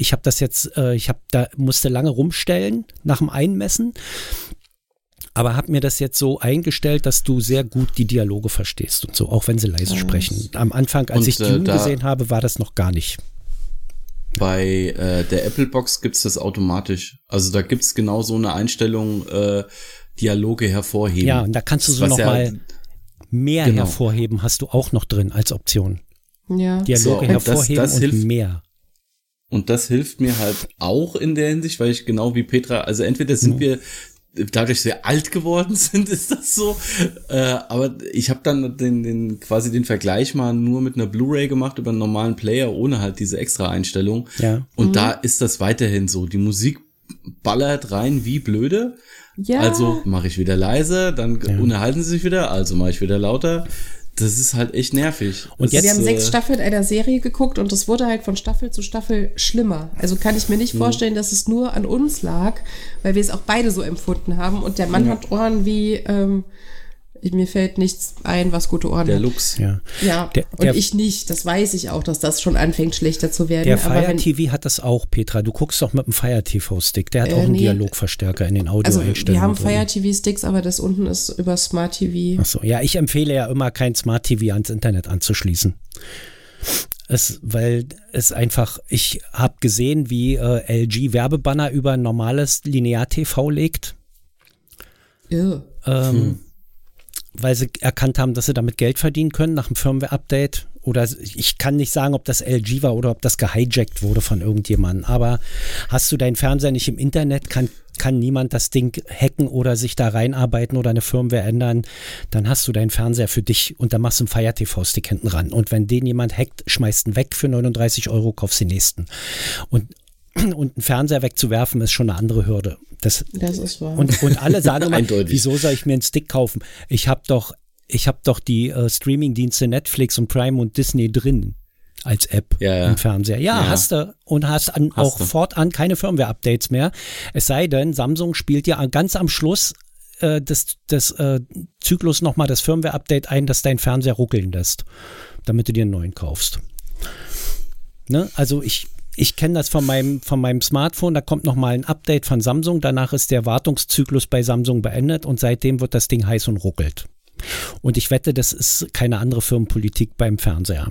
musste lange rumstellen nach dem Einmessen, aber habe mir das jetzt so eingestellt, dass du sehr gut die Dialoge verstehst und so, auch wenn sie leise sprechen. Am Anfang, als ich Dune gesehen habe, war das noch gar nicht. Bei der Apple Box gibt's das automatisch. Also da gibt's genau so eine Einstellung, Dialoge hervorheben. Ja, und da kannst du so nochmal mehr hervorheben, hast du auch noch drin als Option. Ja. Dialoge hervorheben und hilft, mehr. Und das hilft mir halt auch in der Hinsicht, weil ich genau wie Petra, also entweder sind wir dadurch sehr alt geworden sind, ist das so. Aber ich habe dann quasi den Vergleich mal nur mit einer Blu-ray gemacht über einen normalen Player, ohne halt diese extra Einstellung. Ja. Und da ist das weiterhin so. Die Musik ballert rein wie blöde. Ja. Also mache ich wieder leise, dann unterhalten sie sich wieder, also mache ich wieder lauter. Das ist halt echt nervig. Und jetzt, wir haben 6 Staffeln einer Serie geguckt und es wurde halt von Staffel zu Staffel schlimmer. Also kann ich mir nicht vorstellen, dass es nur an uns lag, weil wir es auch beide so empfunden haben. Und der Mann hat Ohren wie, mir fällt nichts ein, was gute Ohren der hat. Der Lux. Ja. Und ich nicht. Das weiß ich auch, dass das schon anfängt, schlechter zu werden. Der Fire TV hat das auch, Petra. Du guckst doch mit dem Fire TV-Stick. Der hat auch einen Dialogverstärker in den Audioeinstellungen. Also wir haben Fire TV-Sticks, aber das unten ist über Smart TV. Ach so. Ja, ich empfehle ja immer, kein Smart TV ans Internet anzuschließen. Weil es einfach, ich habe gesehen, wie LG Werbebanner über ein normales Linear-TV legt. Ja. Weil sie erkannt haben, dass sie damit Geld verdienen können nach dem Firmware-Update. Oder ich kann nicht sagen, ob das LG war oder ob das gehijackt wurde von irgendjemandem. Aber hast du deinen Fernseher nicht im Internet, kann niemand das Ding hacken oder sich da reinarbeiten oder eine Firmware ändern, dann hast du deinen Fernseher für dich und dann machst du einen Fire TV-Stick hinten ran. Und wenn den jemand hackt, schmeißt ihn weg für 39 €, kaufst den nächsten. Und einen Fernseher wegzuwerfen ist schon eine andere Hürde. Das ist wahr. Und alle sagen immer, wieso soll ich mir einen Stick kaufen? Ich habe doch die Streaming-Dienste Netflix und Prime und Disney drin als App im Fernseher. Ja, hast du. Und hast fortan keine Firmware-Updates mehr. Es sei denn, Samsung spielt ja ganz am Schluss des Zyklus nochmal das Firmware-Update ein, das dein Fernseher ruckeln lässt, damit du dir einen neuen kaufst. Ne? Also ich kenne das von meinem Smartphone, da kommt nochmal ein Update von Samsung, danach ist der Wartungszyklus bei Samsung beendet und seitdem wird das Ding heiß und ruckelt. Und ich wette, das ist keine andere Firmenpolitik beim Fernseher.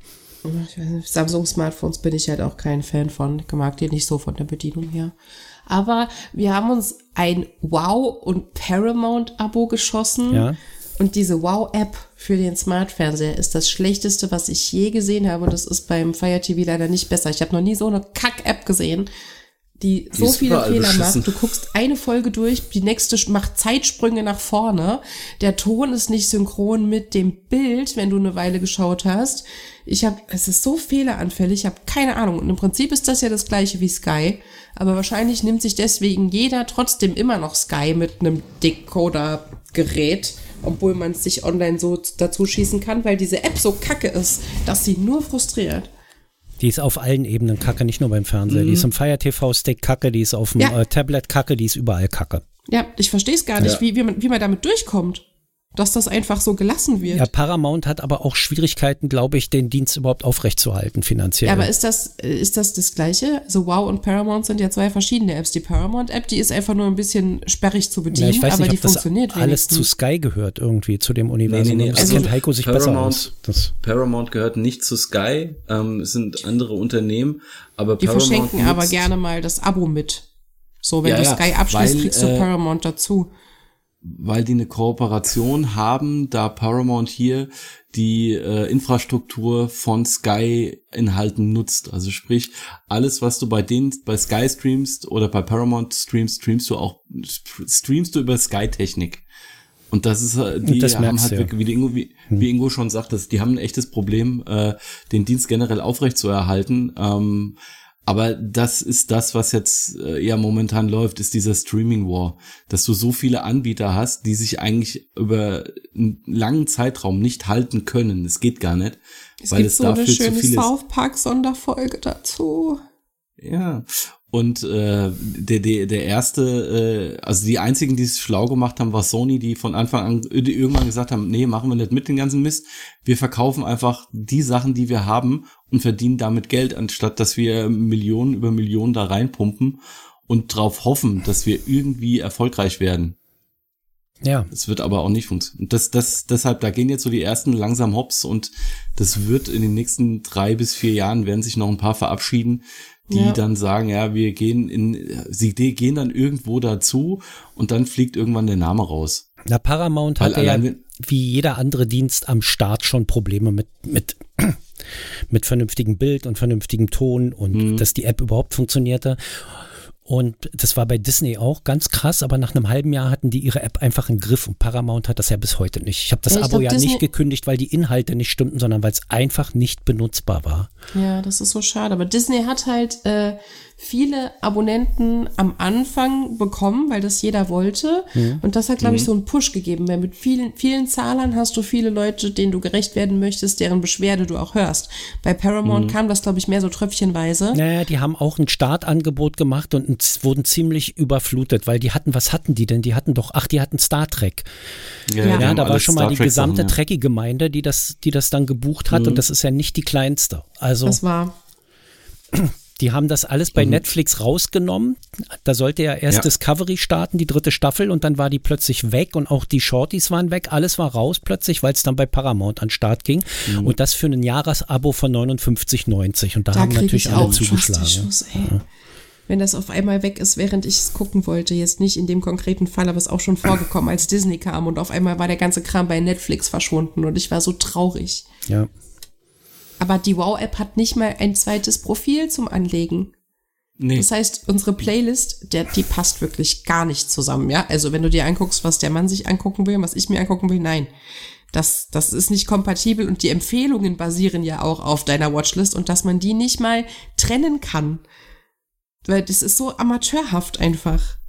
Samsung-Smartphones bin ich halt auch kein Fan von, ich mag die nicht so von der Bedienung her. Aber wir haben uns ein Wow- und Paramount-Abo geschossen. Ja. Und diese Wow-App für den Smart-Fernseher ist das Schlechteste, was ich je gesehen habe. Und das ist beim Fire TV leider nicht besser. Ich habe noch nie so eine Kack-App gesehen, die so viele Fehler macht. Du guckst eine Folge durch, die nächste macht Zeitsprünge nach vorne. Der Ton ist nicht synchron mit dem Bild, wenn du eine Weile geschaut hast. Es ist so fehleranfällig, ich habe keine Ahnung. Und im Prinzip ist das ja das gleiche wie Sky. Aber wahrscheinlich nimmt sich deswegen jeder trotzdem immer noch Sky mit einem Decoder-Gerät, obwohl man es sich online so dazu schießen kann, weil diese App so kacke ist, dass sie nur frustriert. Die ist auf allen Ebenen kacke, nicht nur beim Fernseher. Die ist im Fire TV-Stick kacke, die ist auf dem Tablet kacke, die ist überall kacke. Ja, ich verstehe es gar nicht, wie man damit durchkommt. dass das einfach so gelassen wird. Ja, Paramount hat aber auch Schwierigkeiten, glaube ich, den Dienst überhaupt aufrechtzuerhalten finanziell. Ja, aber ist das Gleiche? Also Wow und Paramount sind ja zwei verschiedene Apps. Die Paramount-App, die ist einfach nur ein bisschen sperrig zu bedienen, ich weiß aber nicht, die ob das funktioniert alles zu Sky gehört irgendwie, zu dem Universum. Nee. Das kennt Heiko sich besser aus. Paramount gehört nicht zu Sky, es sind andere Unternehmen, aber die Paramount verschenken aber gerne mal das Abo mit. So, wenn du Sky abschließt, kriegst du Paramount dazu. Weil die eine Kooperation haben, da Paramount hier die Infrastruktur von Sky-Inhalten nutzt. Also sprich, alles, was du bei Sky streamst oder bei Paramount streamst du über Sky-Technik. Und das ist, die haben halt wirklich, wie Ingo schon sagt, die haben ein echtes Problem, den Dienst generell aufrechtzuerhalten. Aber das ist das, was jetzt momentan läuft, ist dieser Streaming-War, dass du so viele Anbieter hast, die sich eigentlich über einen langen Zeitraum nicht halten können. Es geht gar nicht, weil es dafür zu viel ist. Es gibt so eine schöne South Park-Sonderfolge dazu. Ja, und der erste, also die einzigen, die es schlau gemacht haben, war Sony, die von Anfang an irgendwann gesagt haben, nee, machen wir nicht mit den ganzen Mist. Wir verkaufen einfach die Sachen, die wir haben und verdienen damit Geld, anstatt dass wir Millionen über Millionen da reinpumpen und drauf hoffen, dass wir irgendwie erfolgreich werden. Ja. Das wird aber auch nicht funktionieren. Deshalb, da gehen jetzt so die ersten langsam hops und das wird in den nächsten 3 bis 4 Jahren werden sich noch ein paar verabschieden, die dann sagen, ja, sie gehen dann irgendwo dazu und dann fliegt irgendwann der Name raus. Na, Paramount hatte ja wie jeder andere Dienst am Start schon Probleme mit vernünftigem Bild und vernünftigem Ton und dass die App überhaupt funktionierte. Und das war bei Disney auch ganz krass, aber nach einem halben Jahr hatten die ihre App einfach im Griff und Paramount hat das ja bis heute nicht. Ich habe das Abo ja nicht gekündigt, weil die Inhalte nicht stimmten, sondern weil es einfach nicht benutzbar war. Ja, das ist so schade. Aber Disney hat halt viele Abonnenten am Anfang bekommen, weil das jeder wollte. Und das hat, glaube ich, so einen Push gegeben. Weil mit vielen Zahlern hast du viele Leute, denen du gerecht werden möchtest, deren Beschwerde du auch hörst. Bei Paramount kam das, glaube ich, mehr so tröpfchenweise. Naja, die haben auch ein Startangebot gemacht und wurden ziemlich überflutet, weil was hatten die denn? Die hatten Star Trek. Ja, da war schon mal die gesamte Trekkie-Gemeinde, die das dann gebucht hat und das ist ja nicht die kleinste. Also das war... Die haben das alles bei Netflix rausgenommen. Da sollte ja erst Discovery starten, die 3. Staffel, und dann war die plötzlich weg und auch die Shorties waren weg. Alles war raus plötzlich, weil es dann bei Paramount an den Start ging. Und das für ein Jahresabo von 59,90. Und da haben natürlich alle zugeschlagen. Schuss, wenn das auf einmal weg ist, während ich es gucken wollte, jetzt nicht in dem konkreten Fall, aber es ist auch schon vorgekommen, als Disney kam und auf einmal war der ganze Kram bei Netflix verschwunden und ich war so traurig. Ja. Aber die Wow-App hat nicht mal ein zweites Profil zum Anlegen. Nee. Das heißt, unsere Playlist, die passt wirklich gar nicht zusammen, ja? Also wenn du dir anguckst, was der Mann sich angucken will, was ich mir angucken will, nein. Das ist nicht kompatibel und die Empfehlungen basieren ja auch auf deiner Watchlist und dass man die nicht mal trennen kann. Weil das ist so amateurhaft einfach.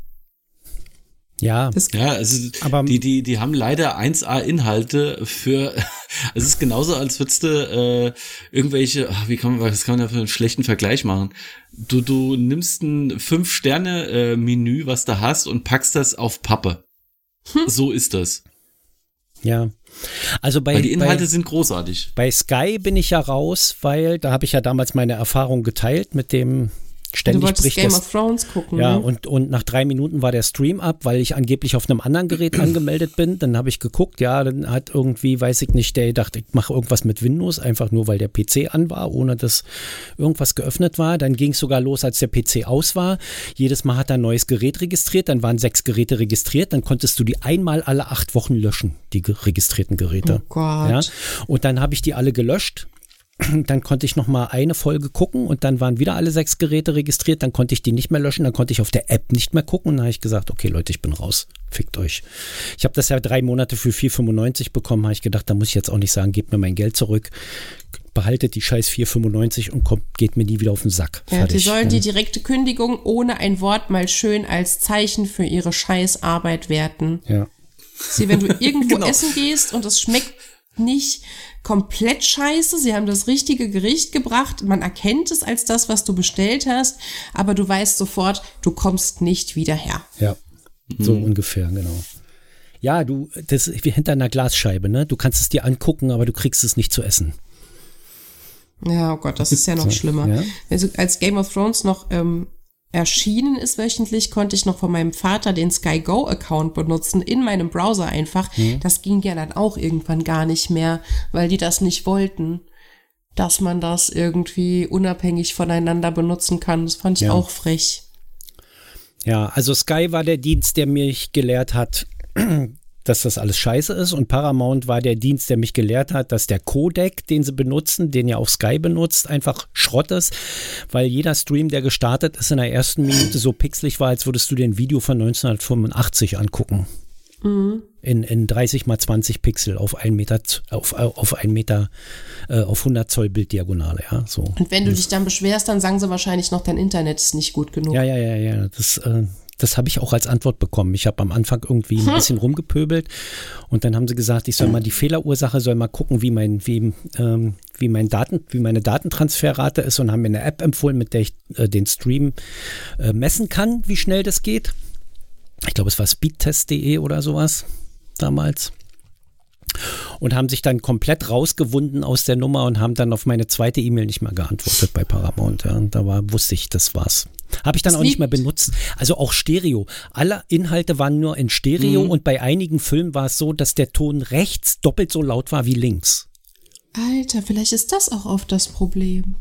Ja, aber die haben leider 1A Inhalte für, es ist genauso, als würdest du irgendwelche, was kann man da für einen schlechten Vergleich machen? Du nimmst ein 5-Sterne-Menü, was du hast, und packst das auf Pappe. So ist das. Ja, also weil die Inhalte sind großartig. Bei Sky bin ich ja raus, weil da habe ich ja damals meine Erfahrung geteilt mit dem ständig du wolltest bricht Game of Thrones gucken. Ja, ne? und nach 3 Minuten war der Stream ab, weil ich angeblich auf einem anderen Gerät angemeldet bin. Dann habe ich geguckt, ja, dann hat irgendwie, weiß ich nicht, der gedacht, ich mache irgendwas mit Windows, einfach nur, weil der PC an war, ohne dass irgendwas geöffnet war. Dann ging es sogar los, als der PC aus war. Jedes Mal hat er ein neues Gerät registriert, dann waren 6 Geräte registriert, dann konntest du die einmal alle 8 Wochen löschen, die registrierten Geräte. Oh Gott. Ja? Und dann habe ich die alle gelöscht. Dann konnte ich noch mal eine Folge gucken und dann waren wieder alle 6 Geräte registriert, dann konnte ich die nicht mehr löschen, dann konnte ich auf der App nicht mehr gucken und dann habe ich gesagt, okay Leute, ich bin raus, fickt euch. Ich habe das ja 3 Monate für 4,95 bekommen, habe ich gedacht, da muss ich jetzt auch nicht sagen, gebt mir mein Geld zurück, behaltet die scheiß 4,95 und geht mir nie wieder auf den Sack. Ja, fertig. die sollen die direkte Kündigung ohne ein Wort mal schön als Zeichen für ihre scheiß Arbeit werten. Ja. Sie, wenn du irgendwo essen gehst und es schmeckt nicht komplett scheiße, sie haben das richtige Gericht gebracht, man erkennt es als das, was du bestellt hast, aber du weißt sofort, du kommst nicht wieder her. Ja, so ungefähr, genau. Ja, das ist wie hinter einer Glasscheibe, ne? Du kannst es dir angucken, aber du kriegst es nicht zu essen. Ja, oh Gott, das ist ja noch schlimmer. Ja. Also als Game of Thrones noch erschienen ist wöchentlich, konnte ich noch von meinem Vater den Sky Go Account benutzen, in meinem Browser einfach. Das ging ja dann auch irgendwann gar nicht mehr, weil die das nicht wollten, dass man das irgendwie unabhängig voneinander benutzen kann. Das fand ich auch frech. Ja, also Sky war der Dienst, der mich gelehrt hat, dass das alles scheiße ist, und Paramount war der Dienst, der mich gelehrt hat, dass der Codec, den sie benutzen, den ja auch Sky benutzt, einfach Schrott ist, weil jeder Stream, der gestartet ist, in der ersten Minute so pixelig war, als würdest du dir ein Video von 1985 angucken. In 30 mal 20 Pixel auf 1 Meter, auf 100 Zoll Bilddiagonale, ja, so. Und wenn du dich dann beschwerst, dann sagen sie wahrscheinlich noch, dein Internet ist nicht gut genug. Ja, das habe ich auch als Antwort bekommen. Ich habe am Anfang irgendwie ein bisschen rumgepöbelt und dann haben sie gesagt, ich soll mal die Fehlerursache, soll mal gucken, wie meine Datentransferrate ist, und haben mir eine App empfohlen, mit der ich den Stream messen kann, wie schnell das geht. Ich glaube, es war speedtest.de oder sowas damals. Und haben sich dann komplett rausgewunden aus der Nummer und haben dann auf meine zweite E-Mail nicht mehr geantwortet bei Paramount. Ja. Und da wusste ich, das war's. Habe ich dann auch nicht mehr benutzt. Also auch Stereo. Alle Inhalte waren nur in Stereo und bei einigen Filmen war es so, dass der Ton rechts doppelt so laut war wie links. Alter, vielleicht ist das auch oft das Problem.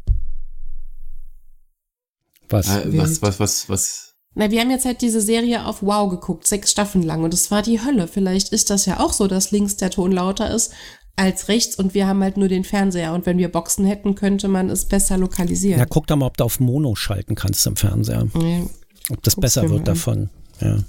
Was? Was? Na, wir haben jetzt halt diese Serie auf Wow geguckt, 6 Staffeln lang, und es war die Hölle. Vielleicht ist das ja auch so, dass links der Ton lauter ist als rechts und wir haben halt nur den Fernseher, und wenn wir Boxen hätten, könnte man es besser lokalisieren. Ja, guck doch mal, ob du auf Mono schalten kannst im Fernseher. Ja, ob das besser wird davon. Ja.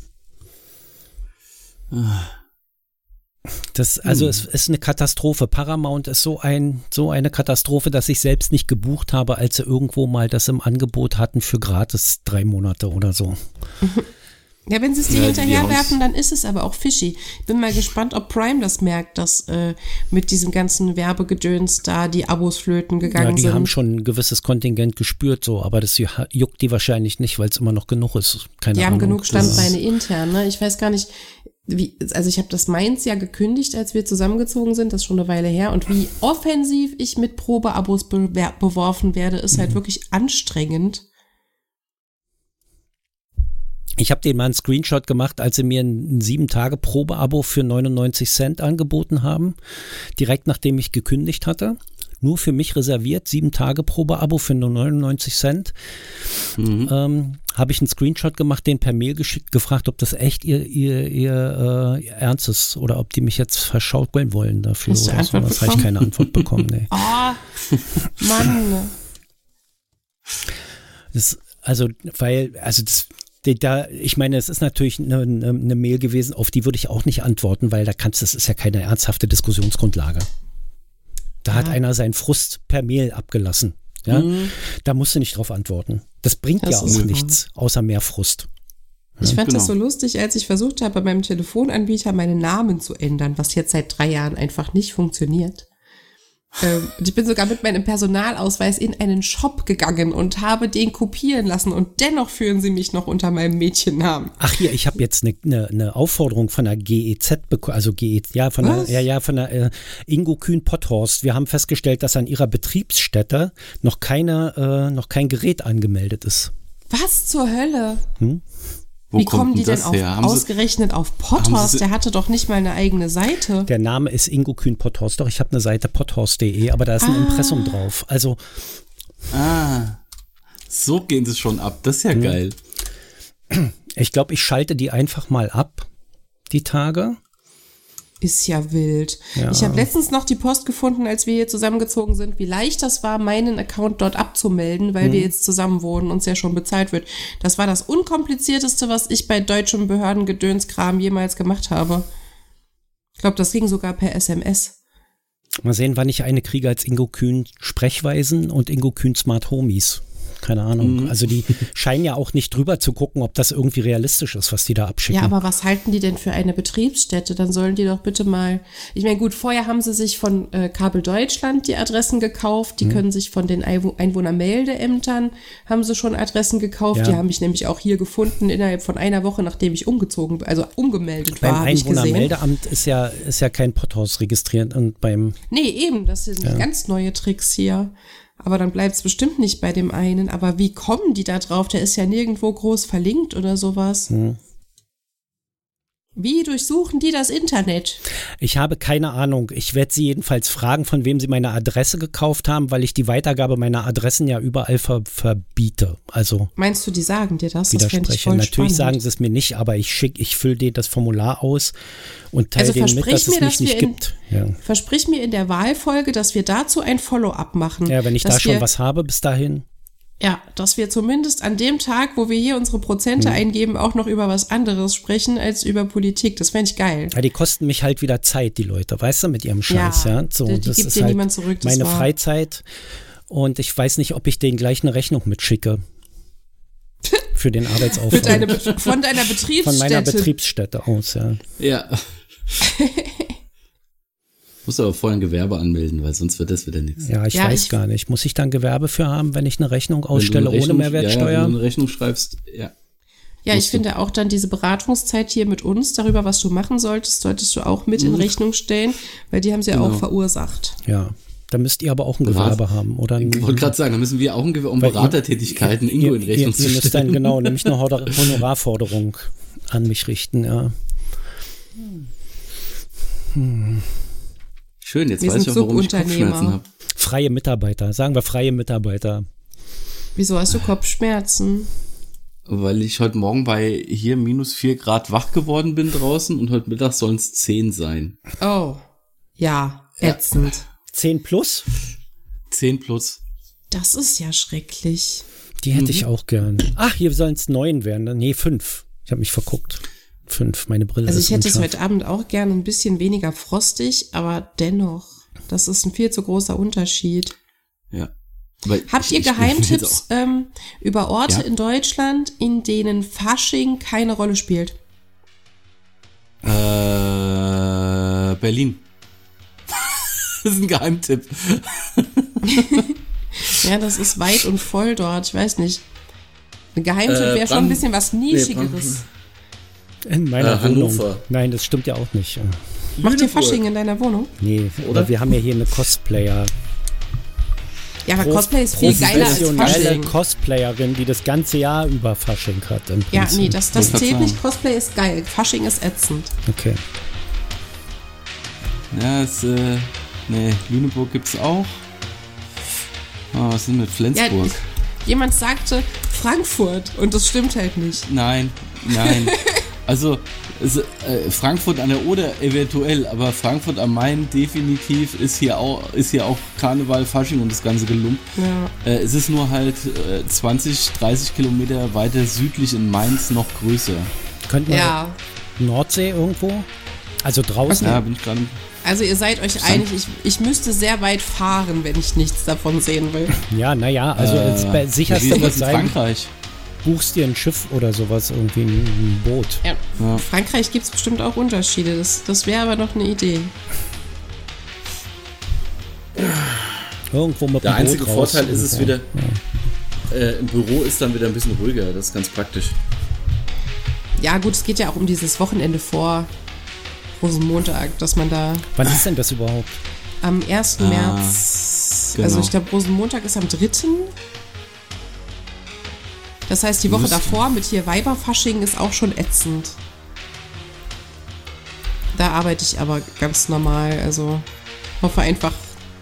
Es ist eine Katastrophe. Paramount ist so eine Katastrophe, dass ich selbst nicht gebucht habe, als sie irgendwo mal das im Angebot hatten für gratis 3 Monate oder so. Ja, wenn sie es dir hinterherwerfen, dann ist es aber auch fishy. Bin mal gespannt, ob Prime das merkt, dass mit diesem ganzen Werbegedöns da die Abos flöten gegangen sind. Ja, die haben schon ein gewisses Kontingent gespürt, so, aber das juckt die wahrscheinlich nicht, weil es immer noch genug ist. Die haben genug Standbeine intern, ne? Ich weiß gar nicht, also ich habe das Mainz ja gekündigt, als wir zusammengezogen sind, das ist schon eine Weile her, und wie offensiv ich mit Probeabos beworfen werde, ist halt wirklich anstrengend. Ich habe denen mal einen Screenshot gemacht, als sie mir ein 7-Tage-Probeabo für 99 Cent angeboten haben, direkt nachdem ich gekündigt hatte. Nur für mich reserviert, 7-Tage-Probeabo für nur 99 Cent. Habe ich einen Screenshot gemacht, den per Mail geschickt, gefragt, ob das echt ihr Ernst ist oder ob die mich jetzt verschaukeln wollen dafür. Hast du oder Antwort sowas. Habe ich keine Antwort bekommen. Nee. Oh, Mann. Ich meine, es ist natürlich eine Mail gewesen, auf die würde ich auch nicht antworten, weil das ist ja keine ernsthafte Diskussionsgrundlage. Da hat einer seinen Frust per Mail abgelassen. Ja? Da musst du nicht drauf antworten. Das bringt ja auch nichts, außer mehr Frust. Ich fand das so lustig, als ich versucht habe, bei meinem Telefonanbieter meinen Namen zu ändern, was jetzt seit 3 Jahren einfach nicht funktioniert. Ich bin sogar mit meinem Personalausweis in einen Shop gegangen und habe den kopieren lassen, und dennoch führen sie mich noch unter meinem Mädchennamen. Ach hier, ich habe jetzt eine Aufforderung von der GEZ bekommen, also von der Ingo Kühn-Potthorst. Wir haben festgestellt, dass an ihrer Betriebsstätte noch kein Gerät angemeldet ist. Was zur Hölle? Wo Wie kommen die denn ausgerechnet auf Potthorst? Der hatte doch nicht mal eine eigene Seite. Der Name ist Ingo Kühn-Potthorst. Doch, ich habe eine Seite potthorst.de, aber da ist ein Impressum drauf. Also. So gehen sie schon ab. Das ist ja geil. Ich glaube, ich schalte die einfach mal ab, die Tage. Ist ja wild. Ja. Ich habe letztens noch die Post gefunden, als wir hier zusammengezogen sind, wie leicht das war, meinen Account dort abzumelden, weil wir jetzt zusammen wohnen und es ja schon bezahlt wird. Das war das Unkomplizierteste, was ich bei deutschem Behördengedönskram jemals gemacht habe. Ich glaube, das ging sogar per SMS. Mal sehen, wann ich eine kriege als Ingo Kühn Sprechweisen und Ingo Kühn Smart Homies. Keine Ahnung. Also die scheinen ja auch nicht drüber zu gucken, ob das irgendwie realistisch ist, was die da abschicken. Ja, aber was halten die denn für eine Betriebsstätte? Dann sollen die doch bitte mal, ich meine, gut, vorher haben sie sich von Kabel Deutschland die Adressen gekauft, die können sich von den Einwohnermeldeämtern, haben sie schon Adressen gekauft, die haben mich nämlich auch hier gefunden innerhalb von einer Woche, nachdem ich umgemeldet war, beim Einwohnermeldeamt ist ja kein Potthaus registriert und beim... Nee, eben, das sind ganz neue Tricks hier. Aber dann bleibt es bestimmt nicht bei dem einen. Aber wie kommen die da drauf? Der ist ja nirgendwo groß verlinkt oder sowas. Wie durchsuchen die das Internet? Ich habe keine Ahnung. Ich werde sie jedenfalls fragen, von wem sie meine Adresse gekauft haben, weil ich die Weitergabe meiner Adressen ja überall verbiete. Also meinst du, die sagen dir das? Das fände ich voll Natürlich spannend. sagen sie es mir nicht, aber ich fülle denen das Formular aus und teile denen mit, dass es mich nicht gibt. Ja. Versprich mir in der Wahlfolge, dass wir dazu ein Follow-up machen. Ja, wenn ich da schon was habe bis dahin. Ja, dass wir zumindest an dem Tag, wo wir hier unsere Prozente eingeben, auch noch über was anderes sprechen als über Politik. Das fände ich geil. Ja, die kosten mich halt wieder Zeit, die Leute, weißt du, mit ihrem Scheiß. Ja, so, die das gibt dir halt niemand zurück. Meine Freizeit und ich weiß nicht, ob ich denen gleich eine Rechnung mitschicke. Für den Arbeitsaufwand. Von deiner Betriebsstätte. Von meiner Betriebsstätte aus, ja. Ja. Muss aber vorher ein Gewerbe anmelden, weil sonst wird das wieder nichts. Ja, ich weiß gar nicht. Muss ich da ein Gewerbe für haben, wenn ich eine Rechnung ausstelle ohne Mehrwertsteuer? Ja, wenn du eine Rechnung schreibst, ja. Ja, ich finde auch dann diese Beratungszeit hier mit uns, darüber, was du machen solltest du auch mit in Rechnung stellen, weil die haben sie ja auch verursacht. Ja, da müsst ihr aber auch ein Gewerbe haben, oder? Ich wollte gerade sagen, da müssen wir auch ein Gewerbe, um Beratertätigkeiten Ingo in Rechnung zu stellen. Ihr müsst dann nämlich eine Honorarforderung an mich richten, ja. Schön, jetzt weiß ich auch, warum ich Kopfschmerzen habe. Freie Mitarbeiter, sagen wir freie Mitarbeiter. Wieso hast du Kopfschmerzen? Weil ich heute Morgen bei hier minus 4 Grad wach geworden bin draußen und heute Mittag sollen es 10 sein. Oh, ja, ätzend. 10 plus? 10 plus. Das ist ja schrecklich. Die hätte ich auch gern. Ach, hier sollen es 9 werden. Nee, 5. Ich habe mich verguckt. 5, meine Brille. Also ich hätte es heute Abend auch gerne ein bisschen weniger frostig, aber dennoch, das ist ein viel zu großer Unterschied. Ja. Habt ihr Geheimtipps über Orte in Deutschland, in denen Fasching keine Rolle spielt? Berlin. Das ist ein Geheimtipp. Ja, das ist weit und voll dort. Ich weiß nicht. Ein Geheimtipp wäre schon ein bisschen was Nischigeres. In meiner Wohnung. Hannover. Nein, das stimmt ja auch nicht. Macht ihr Fasching in deiner Wohnung? Nee, oder wir haben ja hier eine Cosplayer. Ja, aber Cosplay ist viel geiler als Fasching. Cosplayerin, die das ganze Jahr über Fasching hat. Ja, nee, das zählt nicht. Cosplay ist geil. Fasching ist ätzend. Okay. Ja, Lüneburg gibt's auch. Oh, was ist denn mit Flensburg? Ja, jemand sagte Frankfurt und das stimmt halt nicht. Nein. Also Frankfurt an der Oder eventuell, aber Frankfurt am Main definitiv ist hier auch Karneval, Fasching und das ganze Gelump. Ja. Es ist nur halt 20, 30 Kilometer weiter südlich in Mainz noch größer. Könnten wir Nordsee irgendwo? Also draußen? Ja, bin ich gerade. Also ihr seid euch einig, ich müsste sehr weit fahren, wenn ich nichts davon sehen will. Ja, naja, also das sicherste wird sein. Frankreich. Buchst dir ein Schiff oder sowas, irgendwie ein Boot. Ja. Frankreich gibt es bestimmt auch Unterschiede. Das wäre aber noch eine Idee. Irgendwo mit Der dem Boot einzige raus Vorteil ist es wieder, im Büro ist dann wieder ein bisschen ruhiger. Das ist ganz praktisch. Ja gut, es geht ja auch um dieses Wochenende vor Rosenmontag, dass man da... Wann ist denn das überhaupt? Am 1. März. Genau. Also ich glaube, Rosenmontag ist am 3. Das heißt, die Woche davor mit hier Weiberfasching ist auch schon ätzend. Da arbeite ich aber ganz normal, also hoffe einfach,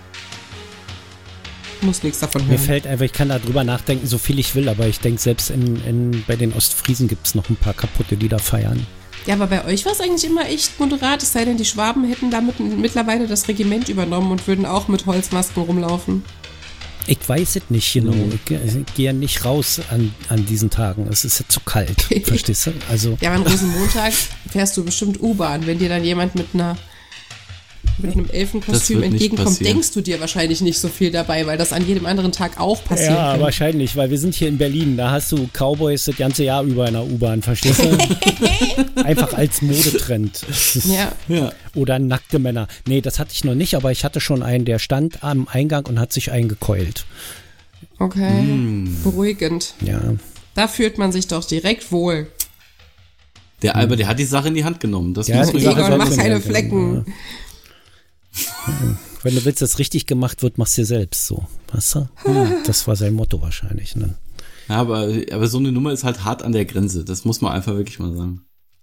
muss nichts davon hören. Mir fällt einfach, ich kann da drüber nachdenken, so viel ich will, aber ich denke, selbst bei den Ostfriesen gibt es noch ein paar kaputte, die da feiern. Ja, aber bei euch war es eigentlich immer echt moderat, es sei denn, die Schwaben hätten damit mittlerweile das Regiment übernommen und würden auch mit Holzmasken rumlaufen. Ich weiß es nicht genau. Ich gehe ja nicht raus an diesen Tagen. Es ist ja zu kalt. Verstehst du? Also. Ja, aber an Rosenmontag fährst du bestimmt U-Bahn, wenn dir dann jemand mit einer mit einem Elfenkostüm entgegenkommt, denkst du dir wahrscheinlich nicht so viel dabei, weil das an jedem anderen Tag auch passiert. Ja, kann. Wahrscheinlich, weil wir sind hier in Berlin, da hast du Cowboys das ganze Jahr über in der U-Bahn, verstehst du? Einfach als Modetrend. Ja. Oder nackte Männer. Nee, das hatte ich noch nicht, aber ich hatte schon einen, der stand am Eingang und hat sich eingekeult. Okay, beruhigend. Ja. Da fühlt man sich doch direkt wohl. Der Albert, der hat die Sache in die Hand genommen. Das muss Egon, mach keine Flecken. Wenn du willst, dass richtig gemacht wird, mach's dir selbst so. Weißt du? Das war sein Motto wahrscheinlich. Ne? Ja, aber so eine Nummer ist halt hart an der Grenze. Das muss man einfach wirklich mal sagen.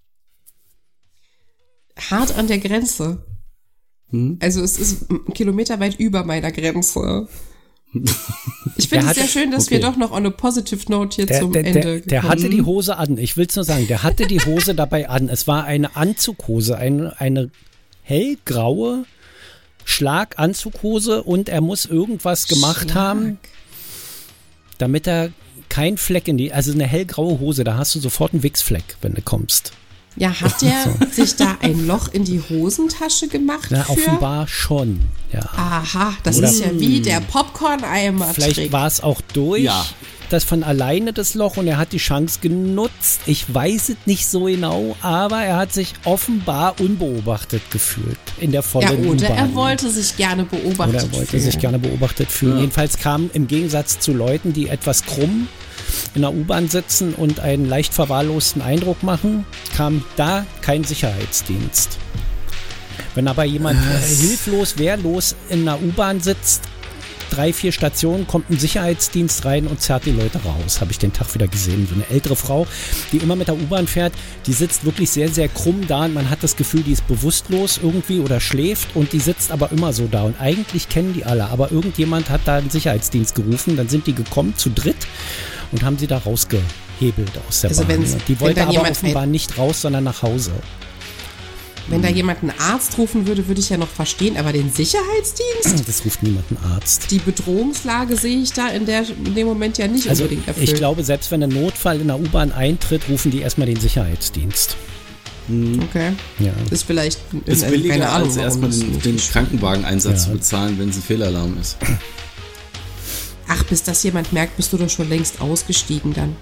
Hart an der Grenze? Also es ist kilometerweit über meiner Grenze. Ich finde es sehr schön, dass wir doch noch on a positive note hier zum Ende Der hatte die Hose an. Ich will es nur sagen, der hatte die Hose dabei an. Es war eine Anzughose, eine hellgraue Schlaganzughose und er muss irgendwas gemacht haben, damit er kein Fleck also eine hellgraue Hose, da hast du sofort einen Wichsfleck, wenn du kommst. Ja, hat der sich da ein Loch in die Hosentasche gemacht? Na, offenbar schon, ja. Aha, das ist ja wie der Popcorn-Eimer. Vielleicht war es auch durch, das von alleine das Loch und er hat die Chance genutzt. Ich weiß es nicht so genau, aber er hat sich offenbar unbeobachtet gefühlt in der vollen U-Bahn. Oder er wollte sich gerne beobachtet fühlen. Jedenfalls kam im Gegensatz zu Leuten, die etwas krumm in der U-Bahn sitzen und einen leicht verwahrlosten Eindruck machen, kam da kein Sicherheitsdienst. Wenn aber jemand hilflos, wehrlos in einer U-Bahn sitzt, 3-4 Stationen, kommt ein Sicherheitsdienst rein und zerrt die Leute raus. Habe ich den Tag wieder gesehen. So eine ältere Frau, die immer mit der U-Bahn fährt, die sitzt wirklich sehr, sehr krumm da und man hat das Gefühl, die ist bewusstlos irgendwie oder schläft und die sitzt aber immer so da. Und eigentlich kennen die alle, aber irgendjemand hat da einen Sicherheitsdienst gerufen, dann sind die gekommen zu dritt und haben sie da rausgehebelt aus der Bahn. Die wollte aber offenbar nicht raus, sondern nach Hause. Wenn da jemand einen Arzt rufen würde, würde ich ja noch verstehen, aber den Sicherheitsdienst? Das ruft niemand einen Arzt. Die Bedrohungslage sehe ich da in dem Moment ja nicht unbedingt erfüllt. Ich glaube, selbst wenn ein Notfall in der U-Bahn eintritt, rufen die erstmal den Sicherheitsdienst. Okay. Ja. Ist vielleicht ist billiger, als erstmal den Krankenwageneinsatz zu bezahlen, wenn es ein Fehlalarm ist. Ach, bis das jemand merkt, bist du doch schon längst ausgestiegen dann.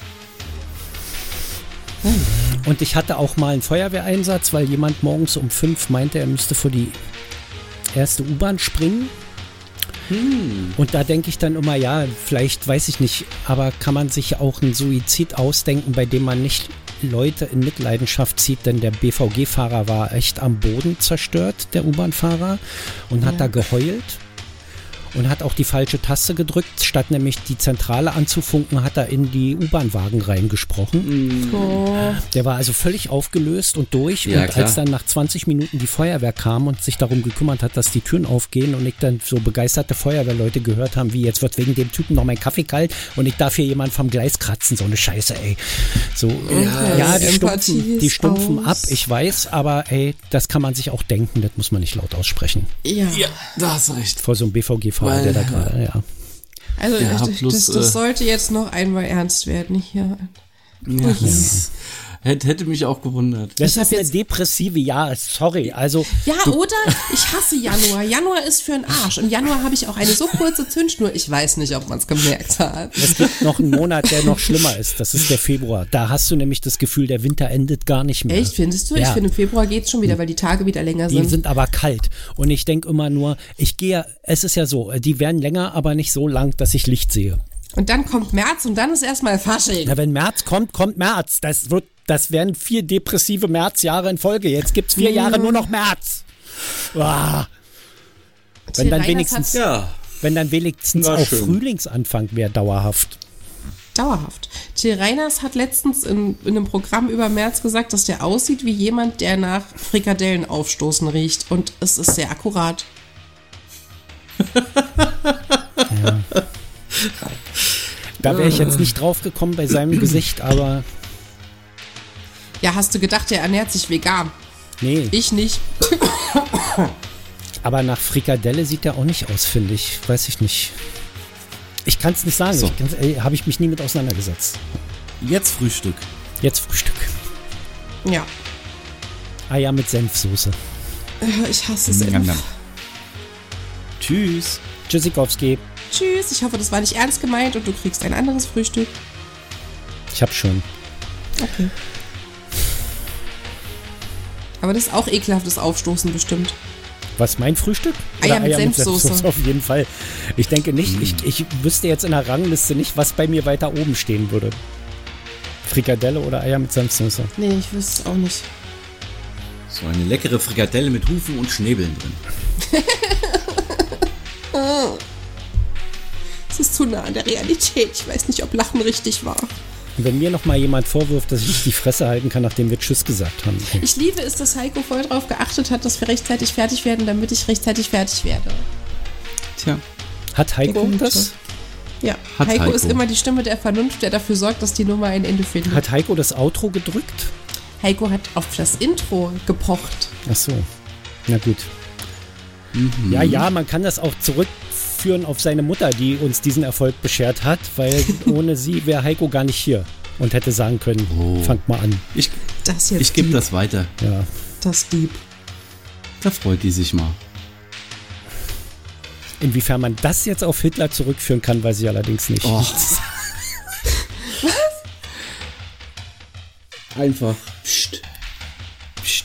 Und ich hatte auch mal einen Feuerwehreinsatz, weil jemand morgens um 5 meinte, er müsste vor die erste U-Bahn springen. Und da denke ich dann immer, ja, vielleicht, weiß ich nicht, aber kann man sich auch einen Suizid ausdenken, bei dem man nicht Leute in Mitleidenschaft zieht, denn der BVG-Fahrer war echt am Boden zerstört, der U-Bahn-Fahrer, und hat da geheult. Und hat auch die falsche Taste gedrückt, statt nämlich die Zentrale anzufunken, hat er in die U-Bahn-Wagen reingesprochen. Der war also völlig aufgelöst und durch. Ja, und als dann nach 20 Minuten die Feuerwehr kam und sich darum gekümmert hat, dass die Türen aufgehen und ich dann so begeisterte Feuerwehrleute gehört haben, wie jetzt wird wegen dem Typen noch mein Kaffee kalt und ich darf hier jemand vom Gleis kratzen, so eine Scheiße, ey. So, die stumpfen ab, ich weiß, aber ey, das kann man sich auch denken, das muss man nicht laut aussprechen. Ja, da hast du recht. Vor so einem BVG der da gerade, Also das sollte jetzt noch einmal ernst werden hier. Ja, hätte mich auch gewundert. Das ist eine depressive sorry. Also ja, oder? Ich hasse Januar. Januar ist für einen Arsch. Im Januar habe ich auch eine so kurze Zündschnur. Ich weiß nicht, ob man es gemerkt hat. Es gibt noch einen Monat, der noch schlimmer ist. Das ist der Februar. Da hast du nämlich das Gefühl, der Winter endet gar nicht mehr. Echt, findest du? Ja. Ich finde, im Februar geht es schon wieder, weil die Tage wieder länger sind. Die sind aber kalt. Und ich denke immer nur, es ist ja so, die werden länger, aber nicht so lang, dass ich Licht sehe. Und dann kommt März und dann ist erstmal Fasching. Ja, wenn März kommt März. Das werden 4 depressive Märzjahre in Folge. Jetzt gibt's 4 Jahre nur noch März. Wenn dann wenigstens auch Frühlingsanfang wäre dauerhaft. Dauerhaft. Till Reiners hat letztens in einem Programm über März gesagt, dass der aussieht wie jemand, der nach Frikadellen aufstoßen riecht. Und es ist sehr akkurat. Ja. Da wäre ich jetzt nicht drauf gekommen bei seinem Gesicht, aber... Ja, hast du gedacht, er ernährt sich vegan? Nee. Ich nicht. Aber nach Frikadelle sieht er auch nicht aus, finde ich. Weiß ich nicht. Ich kann es nicht sagen. So. Habe ich mich nie mit auseinandergesetzt. Jetzt Frühstück. Ja. Eier mit Senfsoße. Ich hasse es Njam, immer. njam. Tschüss. Tschüssikowski. Tschüss, ich hoffe, das war nicht ernst gemeint und du kriegst ein anderes Frühstück. Ich hab schon. Okay. Aber das ist auch ekelhaftes Aufstoßen bestimmt. Was, mein Frühstück? Eier mit Senfsoße. Auf jeden Fall. Ich denke nicht, ich wüsste jetzt in der Rangliste nicht, was bei mir weiter oben stehen würde. Frikadelle oder Eier mit Senfsoße? Nee, ich wüsste es auch nicht. So eine leckere Frikadelle mit Hufen und Schnäbeln drin. Es ist zu nah an der Realität. Ich weiß nicht, ob Lachen richtig war. Und wenn mir noch mal jemand vorwirft, dass ich nicht die Fresse halten kann, nachdem wir Tschüss gesagt haben. Okay. Ich liebe es, dass Heiko voll drauf geachtet hat, dass wir rechtzeitig fertig werden, damit ich rechtzeitig fertig werde. Tja. Hat Heiko Gut. das? Ja, Hat Heiko ist Heiko. immer die Stimme der Vernunft, der dafür sorgt, dass die Nummer ein Ende findet. Hat Heiko das Outro gedrückt? Heiko hat auf das Intro gepocht. Ach so. Na gut. Ja, man kann das auch zurückführen auf seine Mutter, die uns diesen Erfolg beschert hat, weil ohne sie wäre Heiko gar nicht hier und hätte sagen können, fangt mal an. Ich Das jetzt gebe lieb. das weiter. Ja. Das lieb. Da freut die sich mal. Inwiefern man das jetzt auf Hitler zurückführen kann, weiß ich allerdings nicht. Oh. Einfach. Psst. Psst.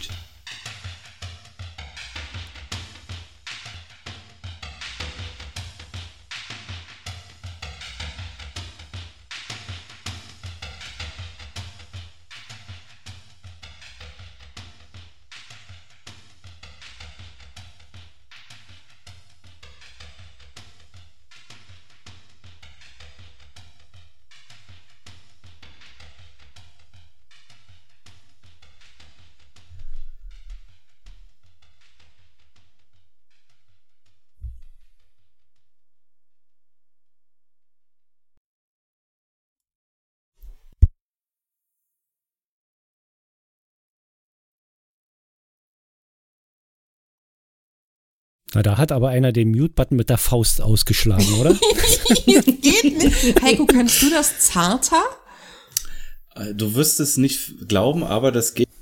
Na, da hat aber einer den Mute-Button mit der Faust ausgeschlagen, oder? Geht nicht. Heiko, kannst du das zarter? Du wirst es nicht glauben, aber das geht.